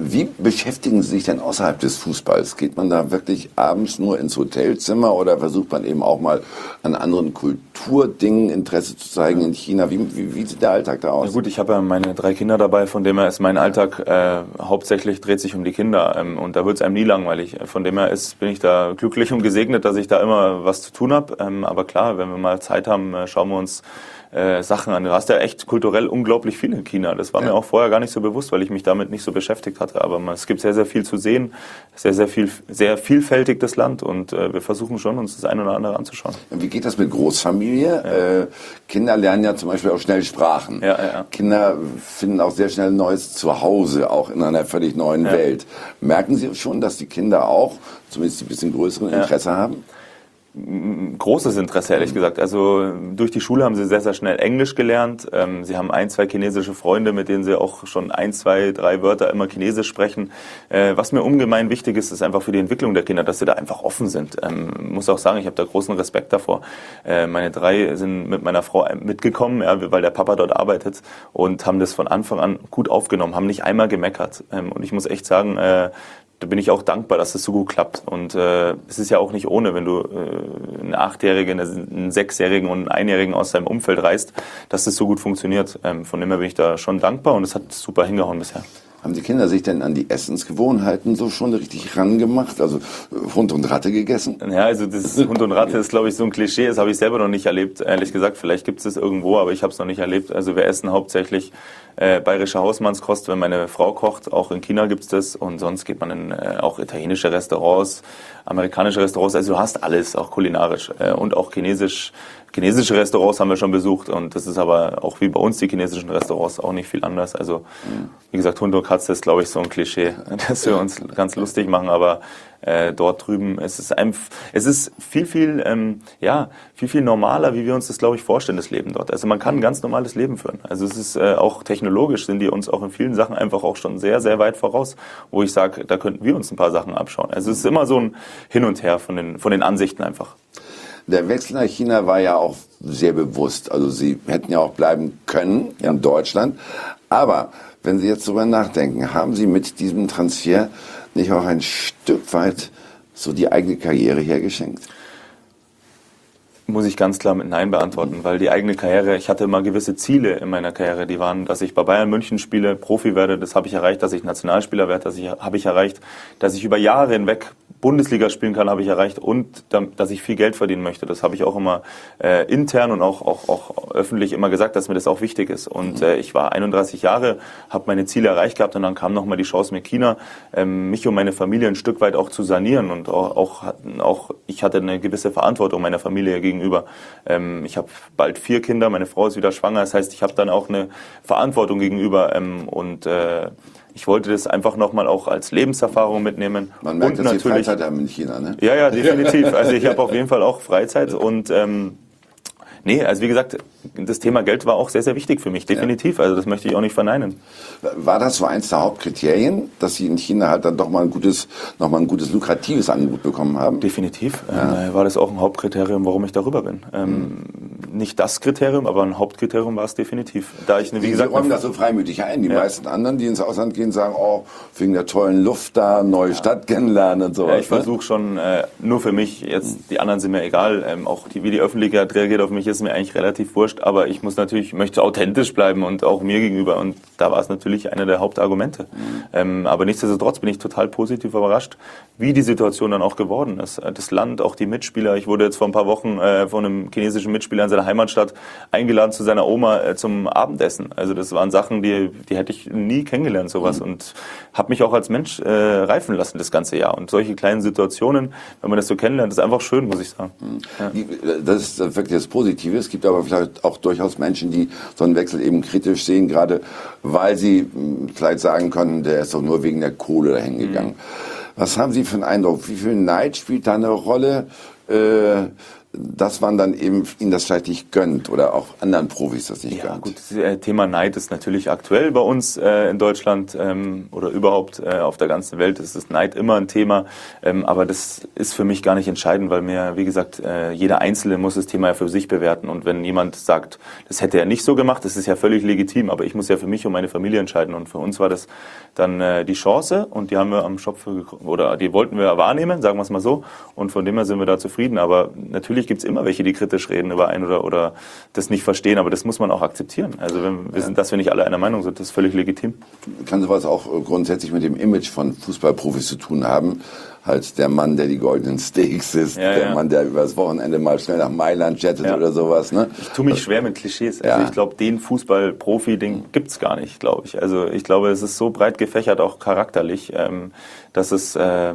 [SPEAKER 1] Wie beschäftigen Sie sich denn außerhalb des Fußballs? Geht man da wirklich abends nur ins Hotelzimmer oder versucht man eben auch mal an anderen Kulturdingen Interesse zu zeigen in China? Wie, wie, wie sieht der Alltag da aus?
[SPEAKER 2] Ja gut, ich habe ja meine drei Kinder dabei, von dem her ist mein Alltag äh, hauptsächlich dreht sich um die Kinder ähm, und da wird es einem nie langweilig. Von dem her ist, bin ich da glücklich und gesegnet, dass ich da immer was zu tun habe. Ähm, aber klar, wenn wir mal Zeit haben, äh, schauen wir uns Äh, Sachen an. Du hast ja echt kulturell unglaublich viel in China. Das war ja. mir auch vorher gar nicht so bewusst, weil ich mich damit nicht so beschäftigt hatte. Aber man, es gibt sehr, sehr viel zu sehen. Sehr, sehr viel, sehr vielfältig das Land und äh, wir versuchen schon, uns das eine oder andere anzuschauen.
[SPEAKER 1] Wie geht das mit Großfamilie? Ja. Äh, Kinder lernen ja zum Beispiel auch schnell Sprachen.
[SPEAKER 2] Ja, ja.
[SPEAKER 1] Kinder finden auch sehr schnell ein neues Zuhause, auch in einer völlig neuen ja. Welt. Merken Sie schon, dass die Kinder auch, zumindest ein bisschen größeren Interesse ja. haben?
[SPEAKER 2] Großes Interesse, ehrlich gesagt. Also durch die Schule haben sie sehr, sehr schnell Englisch gelernt. Ähm, sie haben ein, zwei chinesische Freunde, mit denen sie auch schon ein, zwei, drei Wörter immer Chinesisch sprechen. Äh, was mir ungemein wichtig ist, ist einfach für die Entwicklung der Kinder, dass sie da einfach offen sind. Ähm, muss auch sagen, ich habe da großen Respekt davor. Äh, meine drei sind mit meiner Frau mitgekommen, ja, weil der Papa dort arbeitet und haben das von Anfang an gut aufgenommen, haben nicht einmal gemeckert. Ähm, und ich muss echt sagen, äh, da bin ich auch dankbar, dass das so gut klappt. Und äh, es ist ja auch nicht ohne, wenn du äh, einen Achtjährigen, einen Sechsjährigen und einen Einjährigen aus deinem Umfeld reißt, dass das so gut funktioniert. Ähm, von dem her bin ich da schon dankbar und es hat super hingehauen bisher.
[SPEAKER 1] Haben die Kinder sich denn an die Essensgewohnheiten so schon richtig rangemacht? Also Hund und Ratte gegessen?
[SPEAKER 2] Ja, also das Hund und Ratte ist, glaube ich, so ein Klischee. Das habe ich selber noch nicht erlebt, ehrlich gesagt. Vielleicht gibt es das irgendwo, aber ich habe es noch nicht erlebt. Also wir essen hauptsächlich äh, bayerische Hausmannskost, wenn meine Frau kocht. Auch in China gibt's das und sonst geht man in äh, auch italienische Restaurants, amerikanische Restaurants. Also du hast alles, auch kulinarisch äh, und auch chinesisch. Chinesische Restaurants haben wir schon besucht und das ist aber auch wie bei uns die chinesischen Restaurants auch nicht viel anders. Also wie gesagt, Hund und Katze ist, glaube ich, so ein Klischee, dass wir uns ganz lustig machen, aber äh, dort drüben es ist ein, es ist viel, viel, ähm, ja, viel, viel normaler, wie wir uns das, glaube ich, vorstellen, das Leben dort. Also man kann ein ganz normales Leben führen. Also es ist äh, auch technologisch, sind die uns auch in vielen Sachen einfach auch schon sehr, sehr weit voraus, wo ich sage, da könnten wir uns ein paar Sachen abschauen. Also es ist immer so ein Hin und Her von den, von den Ansichten einfach.
[SPEAKER 1] Der Wechsel nach China war ja auch sehr bewusst. Also Sie hätten ja auch bleiben können in ja. Deutschland. Aber wenn Sie jetzt darüber nachdenken, haben Sie mit diesem Transfer nicht auch ein Stück weit so die eigene Karriere hergeschenkt?
[SPEAKER 2] Muss ich ganz klar mit Nein beantworten, weil die eigene Karriere, ich hatte immer gewisse Ziele in meiner Karriere, die waren, dass ich bei Bayern München spiele, Profi werde, das habe ich erreicht, dass ich Nationalspieler werde, das habe ich erreicht, dass ich über Jahre hinweg Bundesliga spielen kann, habe ich erreicht und dass ich viel Geld verdienen möchte. Das habe ich auch immer äh, intern und auch, auch, auch öffentlich immer gesagt, dass mir das auch wichtig ist. Und äh, ich war einunddreißig Jahre, habe meine Ziele erreicht gehabt und dann kam nochmal die Chance mit China, ähm, mich und meine Familie ein Stück weit auch zu sanieren. Und auch, auch, auch ich hatte eine gewisse Verantwortung meiner Familie gegenüber. Ähm, ich habe bald vier Kinder, meine Frau ist wieder schwanger. Das heißt, ich habe dann auch eine Verantwortung gegenüber ähm, und äh, ich wollte das einfach nochmal auch als Lebenserfahrung mitnehmen.
[SPEAKER 1] Man merkt,
[SPEAKER 2] und
[SPEAKER 1] dass
[SPEAKER 2] natürlich,
[SPEAKER 1] Sie Freizeit haben in China, ne?
[SPEAKER 2] Ja, ja, definitiv. Also ich habe auf jeden Fall auch Freizeit und ähm, nee, also wie gesagt, das Thema Geld war auch sehr, sehr wichtig für mich, definitiv. Also das möchte ich auch nicht verneinen.
[SPEAKER 1] War das so eins der Hauptkriterien, dass Sie in China halt dann doch mal ein gutes, noch mal ein gutes, lukratives Angebot bekommen haben?
[SPEAKER 2] Definitiv. Ja. Ähm, war das auch ein Hauptkriterium, warum ich darüber bin. Ähm, mhm. Nicht das Kriterium, aber ein Hauptkriterium war es definitiv. Da ich, wie
[SPEAKER 1] Sie
[SPEAKER 2] gesagt,
[SPEAKER 1] räumen das so freimütig ein. Die
[SPEAKER 2] ja.
[SPEAKER 1] meisten anderen, die ins Ausland gehen, sagen, oh, wegen der tollen Luft da, neue ja. Stadt kennenlernen und so.
[SPEAKER 2] Ja, ich versuche schon, äh, nur für mich, jetzt mhm. die anderen sind mir egal, ähm, auch die, wie die Öffentlichkeit reagiert auf mich, ist mir eigentlich relativ wurscht, aber ich muss natürlich, möchte authentisch bleiben und auch mir gegenüber und da war es natürlich einer der Hauptargumente. Mhm. Ähm, aber nichtsdestotrotz bin ich total positiv überrascht, wie die Situation dann auch geworden ist. Das Land, auch die Mitspieler. Ich wurde jetzt vor ein paar Wochen äh, von einem chinesischen Mitspieler in seiner Heimatstadt eingeladen zu seiner Oma äh, zum Abendessen. Also das waren Sachen, die, die hätte ich nie kennengelernt, sowas. Mhm. Und habe mich auch als Mensch äh, reifen lassen das ganze Jahr. Und solche kleinen Situationen, wenn man das so kennenlernt, ist einfach schön, muss ich sagen. Mhm.
[SPEAKER 1] Ja. Das ist wirklich das Positive. Es gibt aber vielleicht auch durchaus Menschen, die so einen Wechsel eben kritisch sehen, gerade weil sie vielleicht sagen können, der ist doch nur wegen der Kohle dahin gegangen. Mhm. Was haben Sie für einen Eindruck? Wie viel Neid spielt da eine Rolle, äh, dass man dann eben ihnen das vielleicht nicht gönnt oder auch anderen Profis das nicht
[SPEAKER 2] ja,
[SPEAKER 1] gönnt.
[SPEAKER 2] Gut, das Thema Neid ist natürlich aktuell bei uns äh, in Deutschland ähm, oder überhaupt äh, auf der ganzen Welt ist das Neid immer ein Thema, ähm, aber das ist für mich gar nicht entscheidend, weil mir, wie gesagt, äh, jeder Einzelne muss das Thema ja für sich bewerten und wenn jemand sagt, das hätte er nicht so gemacht, das ist ja völlig legitim, aber ich muss ja für mich und meine Familie entscheiden und für uns war das dann äh, die Chance und die haben wir am Schopf oder die wollten wir wahrnehmen, sagen wir es mal so und von dem her sind wir da zufrieden, aber natürlich gibt es immer welche, die kritisch reden über einen oder, oder das nicht verstehen, aber das muss man auch akzeptieren. Also wenn wir sind, dass wir nicht alle einer Meinung sind, das ist völlig legitim.
[SPEAKER 1] Kann sowas auch grundsätzlich mit dem Image von Fußballprofis zu tun haben? Halt der Mann, der die goldenen Steaks isst,
[SPEAKER 2] ja,
[SPEAKER 1] der
[SPEAKER 2] ja.
[SPEAKER 1] Mann, der übers Wochenende mal schnell nach Mailand jettet ja. oder sowas. Ne?
[SPEAKER 2] Ich tue mich schwer mit Klischees. Also ja. ich glaube, den Fußballprofi, den gibt's gar nicht, glaube ich. Also ich glaube, es ist so breit gefächert, auch charakterlich, ähm, dass es äh,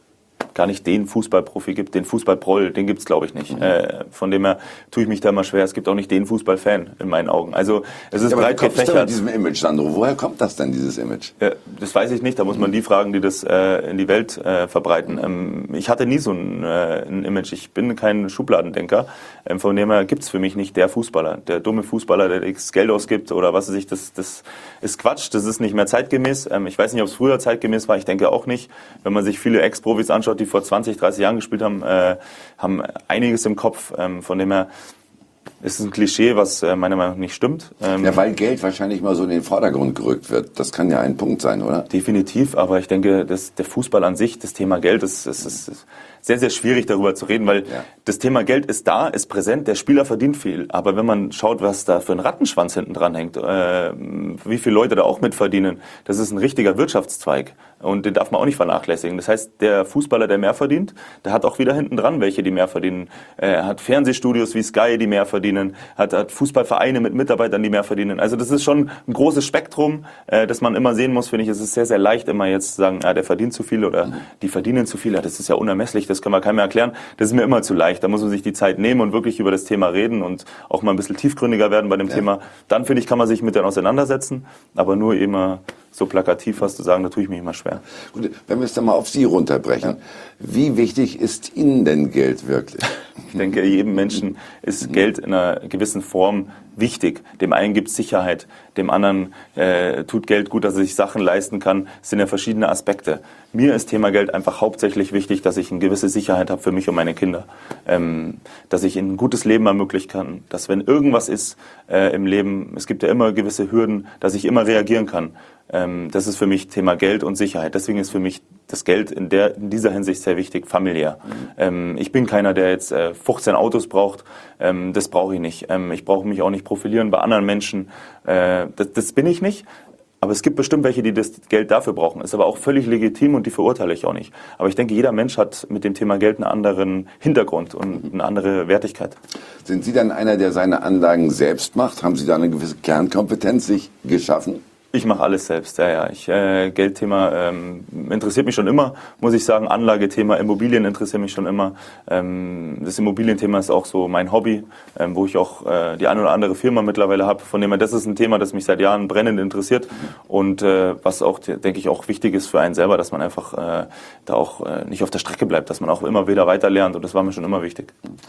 [SPEAKER 2] gar nicht den Fußballprofi gibt, den Fußballproll, den gibt's glaube ich nicht. Mhm. Äh, von dem her tue ich mich da mal schwer. Es gibt auch nicht den Fußballfan in meinen Augen. Also es ist ja, breit gefächert. Was ist denn mit
[SPEAKER 1] diesem Image, Sandro? Woher kommt das denn, dieses Image?
[SPEAKER 2] Ja, das weiß ich nicht. Da muss man die fragen, die das äh, in die Welt äh, verbreiten. Ähm, ich hatte nie so ein, äh, ein Image. Ich bin kein Schubladendenker. Ähm, von dem her gibt's für mich nicht der Fußballer, der dumme Fußballer, der das Geld ausgibt oder was weiß ich. Das, das ist Quatsch. Das ist nicht mehr zeitgemäß. Ähm, ich weiß nicht, ob es früher zeitgemäß war. Ich denke auch nicht. Wenn man sich viele Ex-Profis anschaut, die vor zwanzig, dreißig Jahren gespielt haben, äh, haben einiges im Kopf. Ähm, von dem her ist es ein Klischee, was äh, meiner Meinung nach nicht stimmt. Ähm,
[SPEAKER 1] ja, weil Geld wahrscheinlich mal so in den Vordergrund gerückt wird. Das kann ja ein Punkt sein, oder?
[SPEAKER 2] Definitiv, aber ich denke, dass der Fußball an sich, das Thema Geld, ist, ist, ist sehr, sehr schwierig darüber zu reden, weil ja. das Thema Geld ist da, ist präsent, der Spieler verdient viel. Aber wenn man schaut, was da für ein Rattenschwanz hinten dran hängt, äh, wie viele Leute da auch mitverdienen, das ist ein richtiger Wirtschaftszweig. Und den darf man auch nicht vernachlässigen. Das heißt, der Fußballer, der mehr verdient, der hat auch wieder hinten dran welche, die mehr verdienen. Er hat Fernsehstudios wie Sky, die mehr verdienen, hat, hat Fußballvereine mit Mitarbeitern, die mehr verdienen. Also das ist schon ein großes Spektrum, äh, das man immer sehen muss, finde ich. Es ist sehr, sehr leicht, immer jetzt zu sagen, ja, der verdient zu viel oder die verdienen zu viel. Ja, das ist ja unermesslich, das kann man keinem mehr erklären. Das ist mir immer zu leicht. Da muss man sich die Zeit nehmen und wirklich über das Thema reden und auch mal ein bisschen tiefgründiger werden bei dem ja. Thema. Dann, finde ich, kann man sich mit denen auseinandersetzen, aber nur immer so plakativ was zu sagen, da tue ich mich immer schwer.
[SPEAKER 1] Gut, wenn wir es dann mal auf Sie runterbrechen, ja. wie wichtig ist Ihnen denn Geld wirklich?
[SPEAKER 2] Ich denke, jedem Menschen ist Geld in einer gewissen Form wichtig. Dem einen gibt es Sicherheit, dem anderen äh, tut Geld gut, dass er sich Sachen leisten kann. Es sind ja verschiedene Aspekte. Mir ist Thema Geld einfach hauptsächlich wichtig, dass ich eine gewisse Sicherheit habe für mich und meine Kinder. Ähm, dass ich ihnen ein gutes Leben ermöglichen kann. Dass wenn irgendwas ist äh, im Leben, es gibt ja immer gewisse Hürden, dass ich immer reagieren kann. Ähm, das ist für mich Thema Geld und Sicherheit. Deswegen ist für mich das Geld in, der, in dieser Hinsicht sehr wichtig, familiär. Mhm. Ähm, ich bin keiner, der jetzt äh, fünfzehn Autos braucht. Ähm, das brauche ich nicht. Ähm, ich brauche mich auch nicht profilieren bei anderen Menschen. Äh, das, das bin ich nicht. Aber es gibt bestimmt welche, die das Geld dafür brauchen. Ist aber auch völlig legitim und die verurteile ich auch nicht. Aber ich denke, jeder Mensch hat mit dem Thema Geld einen anderen Hintergrund und eine andere Wertigkeit.
[SPEAKER 1] Sind Sie dann einer, der seine Anlagen selbst macht? Haben Sie da eine gewisse Kernkompetenz sich geschaffen?
[SPEAKER 2] Ich mache alles selbst, ja, ja. Ich, äh, Geldthema ähm, interessiert mich schon immer, muss ich sagen. Anlagethema, Immobilien interessiert mich schon immer. Ähm, das Immobilienthema ist auch so mein Hobby, ähm, wo ich auch äh, die eine oder andere Firma mittlerweile habe. Von dem her, das ist ein Thema, das mich seit Jahren brennend interessiert und äh, was auch, denke ich, auch wichtig ist für einen selber, dass man einfach äh, da auch äh, nicht auf der Strecke bleibt, dass man auch immer wieder weiter lernt und das war mir schon immer wichtig.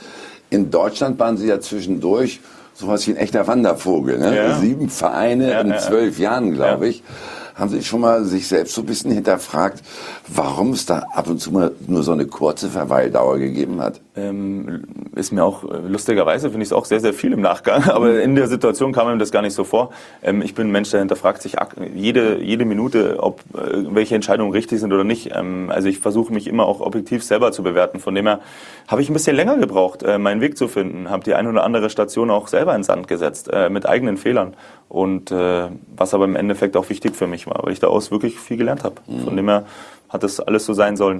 [SPEAKER 1] In Deutschland waren Sie ja zwischendurch sowas wie ein echter Wandervogel, ne?
[SPEAKER 2] Ja.
[SPEAKER 1] Sieben Vereine ja, in ja, zwölf Jahren, glaube
[SPEAKER 2] ja.
[SPEAKER 1] ich. Haben Sie schon mal sich selbst so ein bisschen hinterfragt, warum es da ab und zu mal nur so eine kurze Verweildauer gegeben hat?
[SPEAKER 2] Ähm, ist mir auch, lustigerweise finde ich es auch sehr, sehr viel im Nachgang, aber in der Situation kam mir das gar nicht so vor. Ähm, ich bin ein Mensch, der hinterfragt sich jede, jede Minute, ob äh, welche Entscheidungen richtig sind oder nicht. Ähm, also ich versuche mich immer auch objektiv selber zu bewerten. Von dem her habe ich ein bisschen länger gebraucht, äh, meinen Weg zu finden, habe die eine oder andere Station auch selber in den Sand gesetzt, äh, mit eigenen Fehlern. Und äh, was aber im Endeffekt auch wichtig für mich war, weil ich daraus wirklich viel gelernt habe. Mhm. Von dem her hat das alles so sein sollen.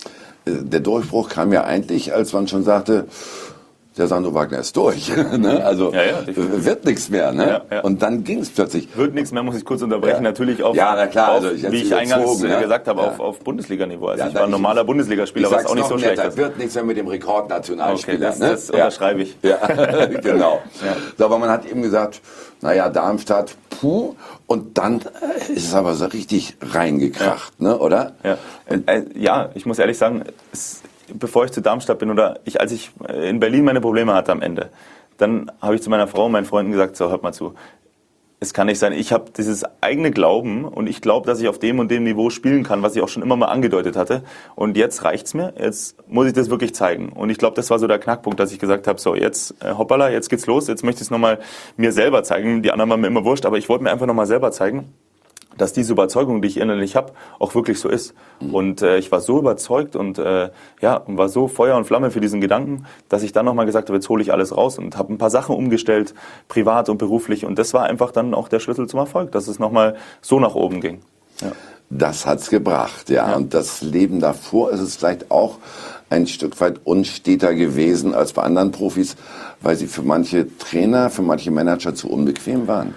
[SPEAKER 1] Der Durchbruch kam ja eigentlich, als man schon sagte, der Sandro Wagner ist durch. ne? Also
[SPEAKER 2] ja, ja,
[SPEAKER 1] wird nichts mehr. Ne?
[SPEAKER 2] Ja, ja.
[SPEAKER 1] Und dann ging es plötzlich.
[SPEAKER 2] Wird nichts mehr, muss ich kurz unterbrechen.
[SPEAKER 1] Ja.
[SPEAKER 2] Natürlich auf,
[SPEAKER 1] ja, na klar,
[SPEAKER 2] auf
[SPEAKER 1] also ich
[SPEAKER 2] wie ich eingangs
[SPEAKER 1] gezogen,
[SPEAKER 2] äh,
[SPEAKER 1] ja?
[SPEAKER 2] gesagt habe,
[SPEAKER 1] ja.
[SPEAKER 2] auf, auf Bundesliga-Niveau. Also
[SPEAKER 1] ja,
[SPEAKER 2] ich war ein normaler Bundesligaspieler, was auch nicht so
[SPEAKER 1] netter.
[SPEAKER 2] schlecht ist.
[SPEAKER 1] Wird nichts mehr mit dem Rekordnationalspieler.
[SPEAKER 2] Okay, das,
[SPEAKER 1] ne?
[SPEAKER 2] das unterschreibe ich.
[SPEAKER 1] Ja, genau.
[SPEAKER 2] Ja.
[SPEAKER 1] So, aber man hat eben gesagt, naja, Darmstadt, puh, und dann ist es aber so richtig reingekracht, ja. ne, oder?
[SPEAKER 2] Ja. Äh, ja, ich muss ehrlich sagen, es bevor ich zu Darmstadt bin oder ich, als ich in Berlin meine Probleme hatte am Ende, dann habe ich zu meiner Frau und meinen Freunden gesagt, so, hört mal zu, es kann nicht sein, ich habe dieses eigene Glauben und ich glaube, dass ich auf dem und dem Niveau spielen kann, was ich auch schon immer mal angedeutet hatte. Und jetzt reicht's mir, jetzt muss ich das wirklich zeigen. Und ich glaube, das war so der Knackpunkt, dass ich gesagt habe, so jetzt äh, hoppala, jetzt geht's los, jetzt möchte ich es nochmal mir selber zeigen. Die anderen waren mir immer wurscht, aber ich wollte mir einfach nochmal selber zeigen, dass diese Überzeugung, die ich innerlich habe, auch wirklich so ist. Und äh, ich war so überzeugt und äh, ja und war so Feuer und Flamme für diesen Gedanken, dass ich dann nochmal gesagt habe, jetzt hole ich alles raus und habe ein paar Sachen umgestellt, privat und beruflich. Und das war einfach dann auch der Schlüssel zum Erfolg, dass es nochmal so nach oben ging. Ja.
[SPEAKER 1] Das hat's gebracht, ja. ja. Und das Leben davor ist es vielleicht auch ein Stück weit unsteter gewesen als bei anderen Profis, weil sie für manche Trainer, für manche Manager zu unbequem waren.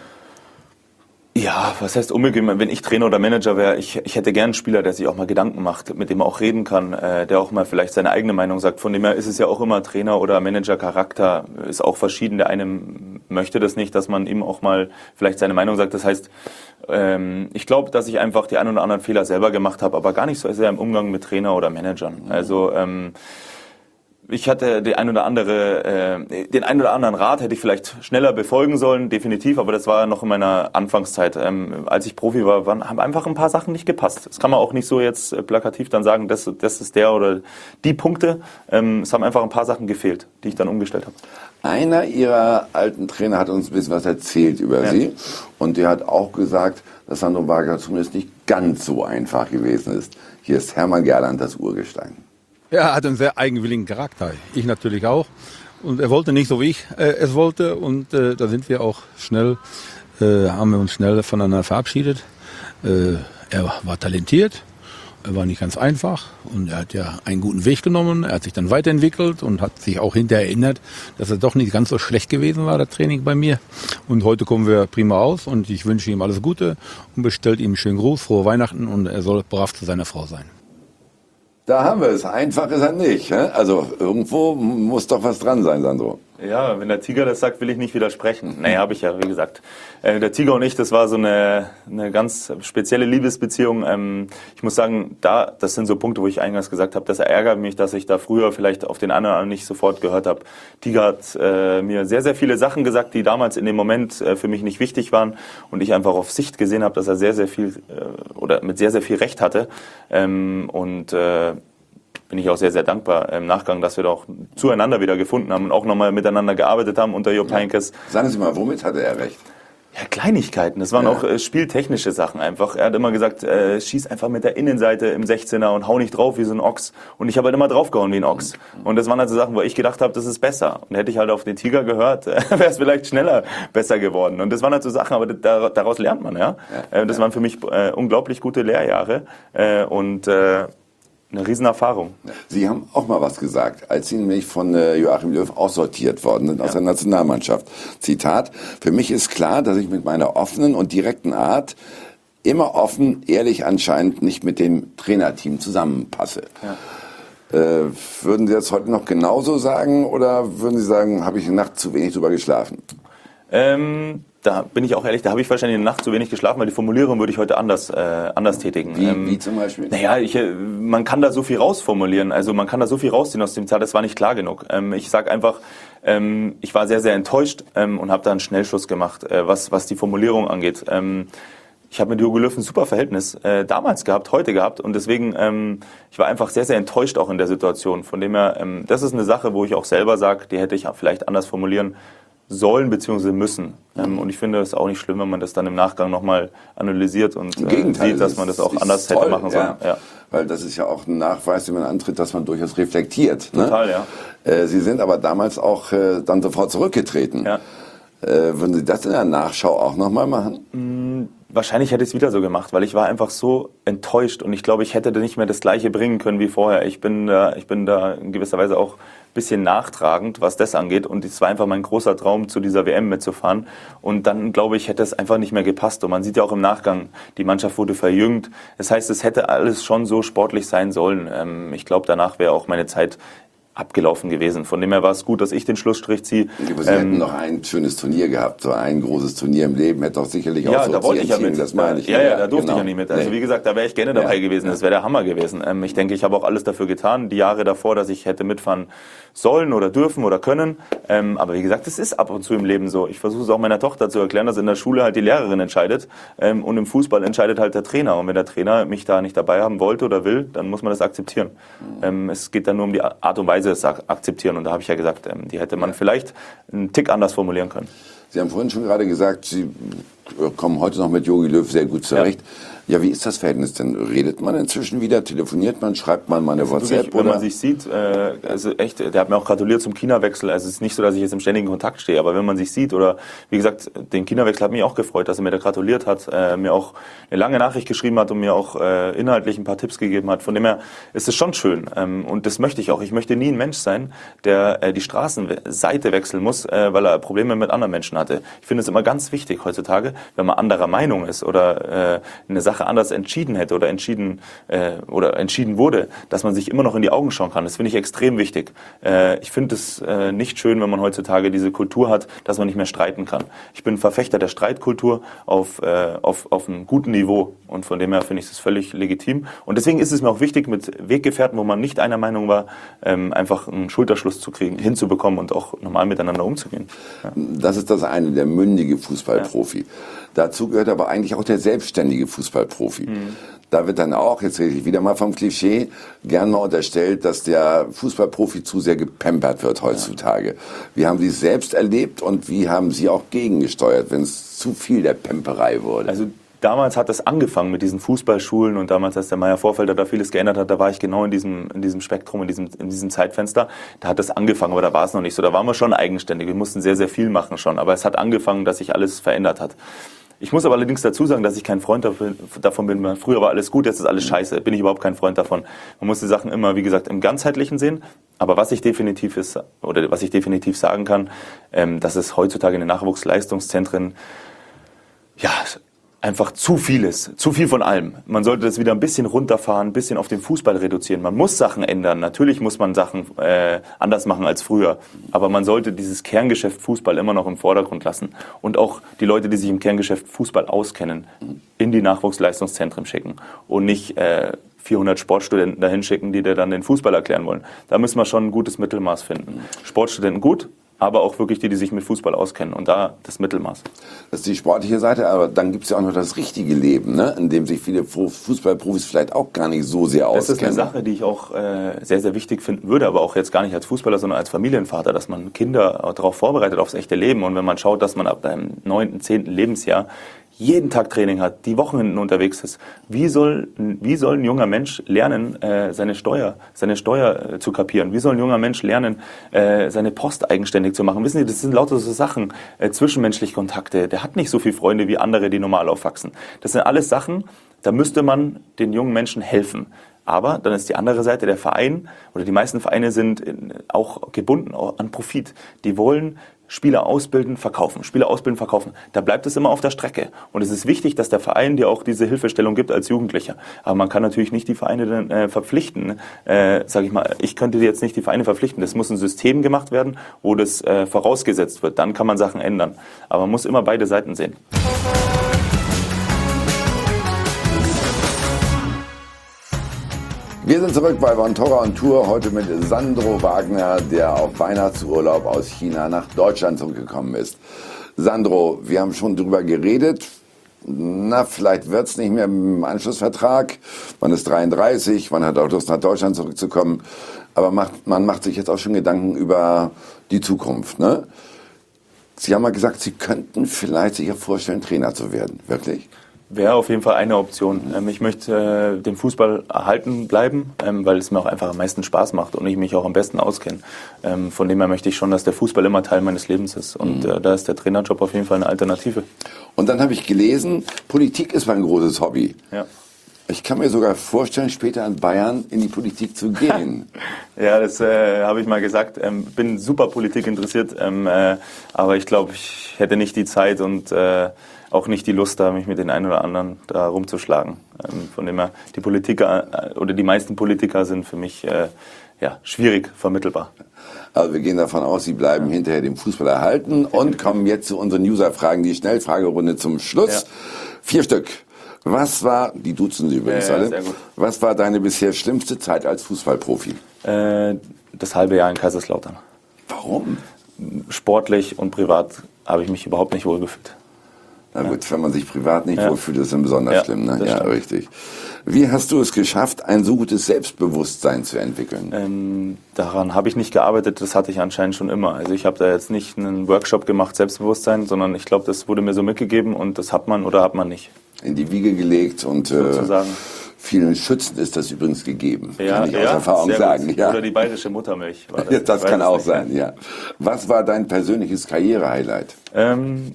[SPEAKER 2] Ja, was heißt unbequem? Wenn ich Trainer oder Manager wäre, ich, ich hätte gern einen Spieler, der sich auch mal Gedanken macht, mit dem er auch reden kann, äh, der auch mal vielleicht seine eigene Meinung sagt. Von dem her ist es ja auch immer Trainer oder Manager-Charakter, ist auch verschieden. Der eine möchte das nicht, dass man ihm auch mal vielleicht seine Meinung sagt. Das heißt, ähm, ich glaube, dass ich einfach die ein oder anderen Fehler selber gemacht habe, aber gar nicht so sehr im Umgang mit Trainer oder Managern. Also ähm, ich hatte die ein oder andere, äh, den einen oder anderen Rat hätte ich vielleicht schneller befolgen sollen, definitiv, aber das war noch in meiner Anfangszeit. Ähm, als ich Profi war, waren, haben einfach ein paar Sachen nicht gepasst. Das kann man auch nicht so jetzt äh, plakativ dann sagen, das, das ist der oder die Punkte. Ähm, es haben einfach ein paar Sachen gefehlt, die ich dann umgestellt habe.
[SPEAKER 1] Einer Ihrer alten Trainer hat uns ein bisschen was erzählt über ja. Sie und der hat auch gesagt, dass Sandro Wagner zumindest nicht ganz so einfach gewesen ist. Hier ist Hermann Gerland, das Urgestein.
[SPEAKER 3] Ja, er hat einen sehr eigenwilligen Charakter. Ich natürlich auch. Und er wollte nicht so, wie ich äh, es wollte. Und äh, da sind wir auch schnell, äh, haben wir uns schnell voneinander verabschiedet. Äh, er war talentiert, er war nicht ganz einfach. Und er hat ja einen guten Weg genommen. Er hat sich dann weiterentwickelt und hat sich auch hinterher erinnert, dass er doch nicht ganz so schlecht gewesen war, das Training bei mir. Und heute kommen wir prima aus. Und ich wünsche ihm alles Gute und bestellt ihm einen schönen Gruß, frohe Weihnachten. Und er soll brav zu seiner Frau sein.
[SPEAKER 1] Da haben wir es. Einfach ist er nicht. Also irgendwo muss doch was dran sein, Sandro.
[SPEAKER 2] Ja, wenn der Tiger das sagt, will ich nicht widersprechen. Naja, habe ich ja, wie gesagt. Äh, der Tiger und ich, das war so eine, eine ganz spezielle Liebesbeziehung. Ähm, ich muss sagen, da, das sind so Punkte, wo ich eingangs gesagt habe, das ärgert mich, dass ich da früher vielleicht auf den einen oder anderen nicht sofort gehört habe. Tiger hat äh, mir sehr, sehr viele Sachen gesagt, die damals in dem Moment äh, für mich nicht wichtig waren und ich einfach auf Sicht gesehen habe, dass er sehr, sehr viel äh, oder mit sehr, sehr viel Recht hatte. Ähm, und äh, bin ich auch sehr, sehr dankbar im Nachgang, dass wir da auch zueinander wieder gefunden haben und auch nochmal miteinander gearbeitet haben unter Jupp Heynckes.
[SPEAKER 1] Sagen Sie mal, womit hatte er recht?
[SPEAKER 2] Ja, Kleinigkeiten. Das waren ja. auch äh, spieltechnische Sachen einfach. Er hat immer gesagt, äh, schieß einfach mit der Innenseite im sechzehner und hau nicht drauf wie so ein Ochs. Und ich habe halt immer draufgehauen wie ein Ochs. Und das waren halt so Sachen, wo ich gedacht habe, das ist besser. Und hätte ich halt auf den Tiger gehört, äh, wäre es vielleicht schneller besser geworden. Und das waren halt so Sachen, aber da, daraus lernt man, ja. ja äh, das ja. waren für mich äh, unglaublich gute Lehrjahre. Äh, und äh, eine Riesenerfahrung.
[SPEAKER 1] Sie haben auch mal was gesagt, als Sie nämlich von äh, Joachim Löw aussortiert worden sind aus ja. der Nationalmannschaft. Zitat: Für mich ist klar, dass ich mit meiner offenen und direkten Art immer offen, ehrlich anscheinend nicht mit dem Trainerteam zusammenpasse. Ja. Äh, würden Sie das heute noch genauso sagen oder würden Sie sagen, habe ich eine Nacht zu wenig drüber geschlafen?
[SPEAKER 2] Ähm... Da bin ich auch ehrlich, da habe ich wahrscheinlich eine Nacht zu wenig geschlafen, weil die Formulierung würde ich heute anders, äh, anders tätigen.
[SPEAKER 1] Wie,
[SPEAKER 2] ähm,
[SPEAKER 1] wie zum Beispiel?
[SPEAKER 2] Naja, ich, man kann da so viel rausformulieren, also man kann da so viel rausziehen aus dem Zitat, das war nicht klar genug. Ähm, ich sage einfach, ähm, ich war sehr, sehr enttäuscht ähm, und habe da einen Schnellschuss gemacht, äh, was, was die Formulierung angeht. Ähm, ich habe mit Jogi Löw ein super Verhältnis äh, damals gehabt, heute gehabt und deswegen, ähm, ich war einfach sehr, sehr enttäuscht auch in der Situation. Von dem her, ähm, das ist eine Sache, wo ich auch selber sage, die hätte ich vielleicht anders formulieren sollen bzw. müssen. Ähm, und ich finde es auch nicht schlimm, wenn man das dann im Nachgang nochmal analysiert und äh, sieht, dass man das auch anders hätte machen sollen.
[SPEAKER 1] Ja. Ja. Weil das ist ja auch ein Nachweis, den man antritt, dass man durchaus reflektiert.
[SPEAKER 2] Total,
[SPEAKER 1] ne?
[SPEAKER 2] ja.
[SPEAKER 1] Äh, Sie sind aber damals auch äh, dann sofort zurückgetreten.
[SPEAKER 2] Ja.
[SPEAKER 1] Äh, würden Sie das in der Nachschau auch nochmal machen?
[SPEAKER 2] Mm, wahrscheinlich hätte ich es wieder so gemacht, weil ich war einfach so enttäuscht und ich glaube, ich hätte nicht mehr das Gleiche bringen können wie vorher. Ich bin da, ich bin da in gewisser Weise auch ein bisschen nachtragend, was das angeht und es war einfach mein großer Traum, zu dieser W M mitzufahren und dann, glaube ich, hätte es einfach nicht mehr gepasst und man sieht ja auch im Nachgang, die Mannschaft wurde verjüngt. Das heißt, es hätte alles schon so sportlich sein sollen. Ähm, ich glaube, danach wäre auch meine Zeit abgelaufen gewesen. Von dem her war es gut, dass ich den Schlussstrich ziehe.
[SPEAKER 1] Sie ähm, hätten noch ein schönes Turnier gehabt, so ein großes Turnier im Leben, hätte doch sicherlich auch
[SPEAKER 2] ja,
[SPEAKER 1] so
[SPEAKER 2] da wollte ich ja mit.
[SPEAKER 1] Das meine ich.
[SPEAKER 2] Ja, ja, da durfte
[SPEAKER 1] genau.
[SPEAKER 2] ich ja nicht mit. Also
[SPEAKER 1] nee.
[SPEAKER 2] wie gesagt, da wäre ich gerne dabei
[SPEAKER 1] ja.
[SPEAKER 2] gewesen. Das wäre der Hammer gewesen. Ähm, ich denke, ich habe auch alles dafür getan, die Jahre davor, dass ich hätte mitfahren sollen oder dürfen oder können. Ähm, aber wie gesagt, es ist ab und zu im Leben so. Ich versuche es auch meiner Tochter zu erklären, dass in der Schule halt die Lehrerin entscheidet ähm, und im Fußball entscheidet halt der Trainer. Und wenn der Trainer mich da nicht dabei haben wollte oder will, dann muss man das akzeptieren. Mhm. Ähm, es geht dann nur um die Art und Weise, es akzeptieren. Und da habe ich ja gesagt, ähm, die hätte man ja. vielleicht einen Tick anders formulieren können.
[SPEAKER 1] Sie haben vorhin schon gerade gesagt, Sie kommen heute noch mit Jogi Löw sehr gut zurecht. Ja. Ja, wie ist das Verhältnis denn? Redet man inzwischen wieder? Telefoniert man? Schreibt man mal eine also WhatsApp?
[SPEAKER 2] Wirklich, wenn oder? man sich sieht, äh, also echt, der hat mir auch gratuliert zum China-Wechsel. Also es ist nicht so, dass ich jetzt im ständigen Kontakt stehe, aber wenn man sich sieht oder wie gesagt, den China-Wechsel hat mich auch gefreut, dass er mir da gratuliert hat, äh, mir auch eine lange Nachricht geschrieben hat und mir auch äh, inhaltlich ein paar Tipps gegeben hat. Von dem her ist es schon schön ähm, und das möchte ich auch. Ich möchte nie ein Mensch sein, der äh, die Straßenseite wechseln muss, äh, weil er Probleme mit anderen Menschen hatte. Ich finde es immer ganz wichtig heutzutage, wenn man anderer Meinung ist oder äh, eine Sache anders entschieden hätte oder entschieden äh, oder entschieden wurde, dass man sich immer noch in die Augen schauen kann. Das finde ich extrem wichtig. Äh, ich finde es äh, nicht schön, wenn man heutzutage diese Kultur hat, dass man nicht mehr streiten kann. Ich bin Verfechter der Streitkultur auf, äh, auf, auf einem guten Niveau und von dem her finde ich das völlig legitim. Und deswegen ist es mir auch wichtig, mit Weggefährten, wo man nicht einer Meinung war, ähm, einfach einen Schulterschluss zu kriegen, hinzubekommen und auch normal miteinander umzugehen. Ja.
[SPEAKER 1] Das ist das eine, der mündige Fußballprofi. Ja. Dazu gehört aber eigentlich auch der selbstständige Fußballprofi. Mhm. Da wird dann auch, jetzt rede ich wieder mal vom Klischee, gern mal unterstellt, dass der Fußballprofi zu sehr gepampert wird heutzutage. Ja. Wie haben Sie es selbst erlebt und wie haben Sie auch gegengesteuert, wenn es zu viel der Pamperei wurde?
[SPEAKER 2] Also damals hat es angefangen mit diesen Fußballschulen und damals, als der Meier Vorfelder da vieles geändert hat, da war ich genau in diesem, in diesem Spektrum, in diesem, in diesem Zeitfenster. Da hat es angefangen, aber da war es noch nicht so. Da waren wir schon eigenständig. Wir mussten sehr, sehr viel machen schon. Aber es hat angefangen, dass sich alles verändert hat. Ich muss aber allerdings dazu sagen, dass ich kein Freund davon bin. Früher war alles gut, jetzt ist alles scheiße. Bin ich überhaupt kein Freund davon. Man muss die Sachen immer, wie gesagt, im Ganzheitlichen sehen. Aber was ich definitiv ist, oder was ich definitiv sagen kann, ähm, dass es heutzutage in den Nachwuchsleistungszentren, ja, einfach zu viel ist, zu viel von allem. Man sollte das wieder ein bisschen runterfahren, ein bisschen auf den Fußball reduzieren. Man muss Sachen ändern. Natürlich muss man Sachen äh, anders machen als früher. Aber man sollte dieses Kerngeschäft Fußball immer noch im Vordergrund lassen. Und auch die Leute, die sich im Kerngeschäft Fußball auskennen, in die Nachwuchsleistungszentren schicken. Und nicht äh, vierhundert Sportstudenten dahin schicken, die dir dann den Fußball erklären wollen. Da müssen wir schon ein gutes Mittelmaß finden. Sportstudenten gut, aber auch wirklich die, die sich mit Fußball auskennen. Und da das Mittelmaß. Das ist die sportliche Seite, aber dann gibt es ja auch noch das richtige Leben, ne? In dem sich viele Fußballprofis vielleicht auch gar nicht so sehr auskennen. Das ist eine Sache, die ich auch äh, sehr, sehr wichtig finden würde, aber auch jetzt gar nicht als Fußballer, sondern als Familienvater, dass man Kinder darauf vorbereitet, aufs echte Leben. Und wenn man schaut, dass man ab dem neunten, zehnten Lebensjahr jeden Tag Training hat, die Wochenenden unterwegs ist. Wie soll, wie soll ein junger Mensch lernen, äh, seine Steuer, seine Steuer äh, zu kapieren? Wie soll ein junger Mensch lernen, äh, seine Post eigenständig zu machen? Wissen Sie, das sind lauter so Sachen, äh, zwischenmenschliche Kontakte. Der hat nicht so viele Freunde wie andere, die normal aufwachsen. Das sind alles Sachen, da müsste man den jungen Menschen helfen. Aber dann ist die andere Seite, der Verein oder die meisten Vereine sind auch gebunden an Profit. Die wollen Spieler ausbilden, verkaufen, Spieler ausbilden, verkaufen. Da bleibt es immer auf der Strecke. Und es ist wichtig, dass der Verein dir auch diese Hilfestellung gibt als Jugendlicher. Aber man kann natürlich nicht die Vereine dann, äh, verpflichten. Äh, sag ich mal, ich könnte jetzt nicht die Vereine verpflichten. Das muss ein System gemacht werden, wo das äh, vorausgesetzt wird. Dann kann man Sachen ändern. Aber man muss immer beide Seiten sehen.
[SPEAKER 1] Wir sind zurück bei Vontora on Tour, heute mit Sandro Wagner, der auf Weihnachtsurlaub aus China nach Deutschland zurückgekommen ist. Sandro, wir haben schon drüber geredet. Na, vielleicht wird's nicht mehr im Anschlussvertrag. Man ist dreiunddreißig, man hat auch Lust, nach Deutschland zurückzukommen. Aber macht, man macht sich jetzt auch schon Gedanken über die Zukunft, ne? Sie haben mal gesagt, Sie könnten vielleicht sich vorstellen, Trainer zu werden. Wirklich?
[SPEAKER 2] Wäre auf jeden Fall eine Option. Ähm, ich möchte äh, dem Fußball erhalten bleiben, ähm, weil es mir auch einfach am meisten Spaß macht und ich mich auch am besten auskenne. Ähm, von dem her möchte ich schon, dass der Fußball immer Teil meines Lebens ist. Und äh, da ist der Trainerjob auf jeden Fall eine Alternative.
[SPEAKER 1] Und dann habe ich gelesen, Politik ist mein großes Hobby.
[SPEAKER 2] Ja.
[SPEAKER 1] Ich kann mir sogar vorstellen, später in Bayern in die Politik zu gehen.
[SPEAKER 2] Ja, das äh, habe ich mal gesagt. Ähm, bin super Politik interessiert, ähm, äh, aber ich glaube, ich hätte nicht die Zeit und äh, auch nicht die Lust, da mich mit den einen oder anderen da rumzuschlagen. Ähm, von dem her, die Politiker äh, oder die meisten Politiker sind für mich äh, ja, schwierig vermittelbar.
[SPEAKER 1] Also wir gehen davon aus, Sie bleiben ja. hinterher dem Fußball erhalten und kommen jetzt zu unseren User-Fragen, die Schnellfragerunde zum Schluss. Ja. Vier Stück. Was war, die duzen Sie übrigens
[SPEAKER 2] ja, ja,
[SPEAKER 1] alle,
[SPEAKER 2] sehr gut.
[SPEAKER 1] Was war deine bisher schlimmste Zeit als Fußballprofi?
[SPEAKER 2] Äh, das halbe Jahr in Kaiserslautern.
[SPEAKER 1] Warum?
[SPEAKER 2] Sportlich und privat habe ich mich überhaupt nicht wohlgefühlt.
[SPEAKER 1] Na gut, ja. wenn man sich privat nicht
[SPEAKER 2] ja.
[SPEAKER 1] wohlfühlt, ist dann besonders
[SPEAKER 2] ja,
[SPEAKER 1] schlimm. Ne? Ja,
[SPEAKER 2] stimmt.
[SPEAKER 1] richtig. Wie hast du es geschafft, ein so gutes Selbstbewusstsein zu entwickeln?
[SPEAKER 2] Ähm, daran habe ich nicht gearbeitet, das hatte ich anscheinend schon immer. Also ich habe da jetzt nicht einen Workshop gemacht, Selbstbewusstsein, sondern ich glaube, das wurde mir so mitgegeben und das hat man oder hat man nicht.
[SPEAKER 1] In die Wiege gelegt und
[SPEAKER 2] sozusagen.
[SPEAKER 1] Äh, vielen Schützen ist das übrigens gegeben,
[SPEAKER 2] ja,
[SPEAKER 1] kann ich aus
[SPEAKER 2] ja,
[SPEAKER 1] Erfahrung sagen. Ja.
[SPEAKER 2] Oder die bayerische Muttermilch. War das
[SPEAKER 1] Ja, das kann auch
[SPEAKER 2] nicht.
[SPEAKER 1] sein, ja. Was war dein persönliches Karriere-Highlight?
[SPEAKER 2] Ähm,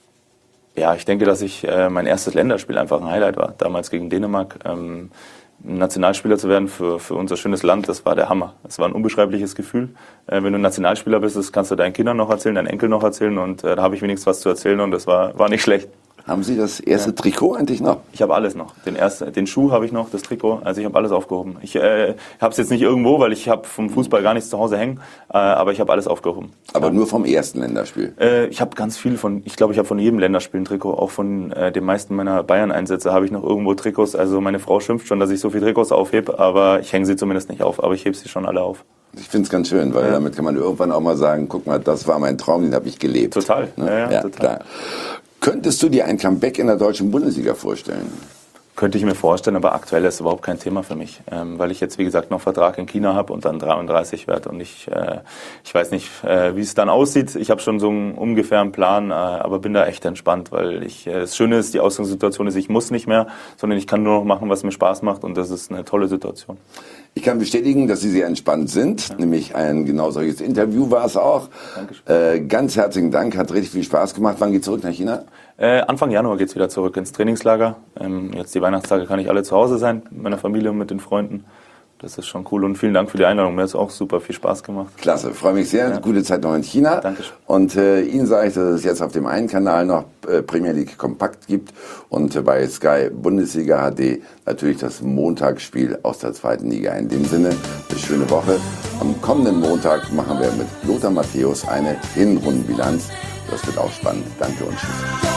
[SPEAKER 2] ja, ich denke, dass ich äh, mein erstes Länderspiel einfach ein Highlight war. Damals gegen Dänemark. Ähm, Nationalspieler zu werden für, für unser schönes Land, das war der Hammer. Das war ein unbeschreibliches Gefühl. Äh, wenn du Nationalspieler bist, das kannst du deinen Kindern noch erzählen, deinen Enkeln noch erzählen und äh, da habe ich wenigstens was zu erzählen und das war, war nicht schlecht.
[SPEAKER 1] Haben Sie das erste ja. Trikot eigentlich noch?
[SPEAKER 2] Ich habe alles noch. Den, erste, den Schuh habe ich noch, das Trikot. Also ich habe alles aufgehoben. Ich äh, habe es jetzt nicht irgendwo, weil ich habe vom Fußball gar nichts zu Hause hängen. Äh, aber ich habe alles aufgehoben.
[SPEAKER 1] Aber ja. nur vom ersten Länderspiel?
[SPEAKER 2] Äh, ich habe ganz viel von, ich glaube, ich habe von jedem Länderspiel ein Trikot. Auch von äh, den meisten meiner Bayern-Einsätze habe ich noch irgendwo Trikots. Also meine Frau schimpft schon, dass ich so viele Trikots aufhebe. Aber ich hänge sie zumindest nicht auf. Aber ich hebe sie schon alle auf.
[SPEAKER 1] Ich finde es ganz schön, weil ja. damit kann man irgendwann auch mal sagen, guck mal, das war mein Traum, den habe ich gelebt.
[SPEAKER 2] Total.
[SPEAKER 1] Ne?
[SPEAKER 2] Ja, ja,
[SPEAKER 1] ja,
[SPEAKER 2] total.
[SPEAKER 1] Klar. Könntest du dir ein Comeback in der deutschen Bundesliga vorstellen?
[SPEAKER 2] Könnte ich mir vorstellen, aber aktuell ist es überhaupt kein Thema für mich, ähm, weil ich jetzt, wie gesagt, noch Vertrag in China habe und dann dreiunddreißig werde und ich, äh, ich weiß nicht, äh, wie es dann aussieht. Ich habe schon so einen ungefähren Plan, äh, aber bin da echt entspannt, weil ich, äh, das Schöne ist, die Ausgangssituation ist, ich muss nicht mehr, sondern ich kann nur noch machen, was mir Spaß macht und das ist eine tolle Situation.
[SPEAKER 1] Ich kann bestätigen, dass Sie sehr entspannt sind, ja. nämlich ein genau solches Interview war es auch.
[SPEAKER 2] Dankeschön.
[SPEAKER 1] Äh, ganz herzlichen Dank, hat richtig viel Spaß gemacht. Wann geht's zurück nach China?
[SPEAKER 2] Äh, Anfang Januar geht's wieder zurück ins Trainingslager. Ähm, jetzt die Weihnachtstage kann ich alle zu Hause sein, mit meiner Familie und mit den Freunden. Das ist schon cool und vielen Dank für die Einladung. Mir hat es auch super viel Spaß gemacht.
[SPEAKER 1] Klasse, freue mich sehr. Ja. Gute Zeit noch in China.
[SPEAKER 2] Dankeschön.
[SPEAKER 1] Und äh, Ihnen sage ich, dass es jetzt auf dem einen Kanal noch äh, Premier League Kompakt gibt und äh, bei Sky Bundesliga H D natürlich das Montagsspiel aus der zweiten Liga. In dem Sinne, eine schöne Woche. Am kommenden Montag machen wir mit Lothar Matthäus eine Hinrundenbilanz. Das wird auch spannend. Danke und tschüss.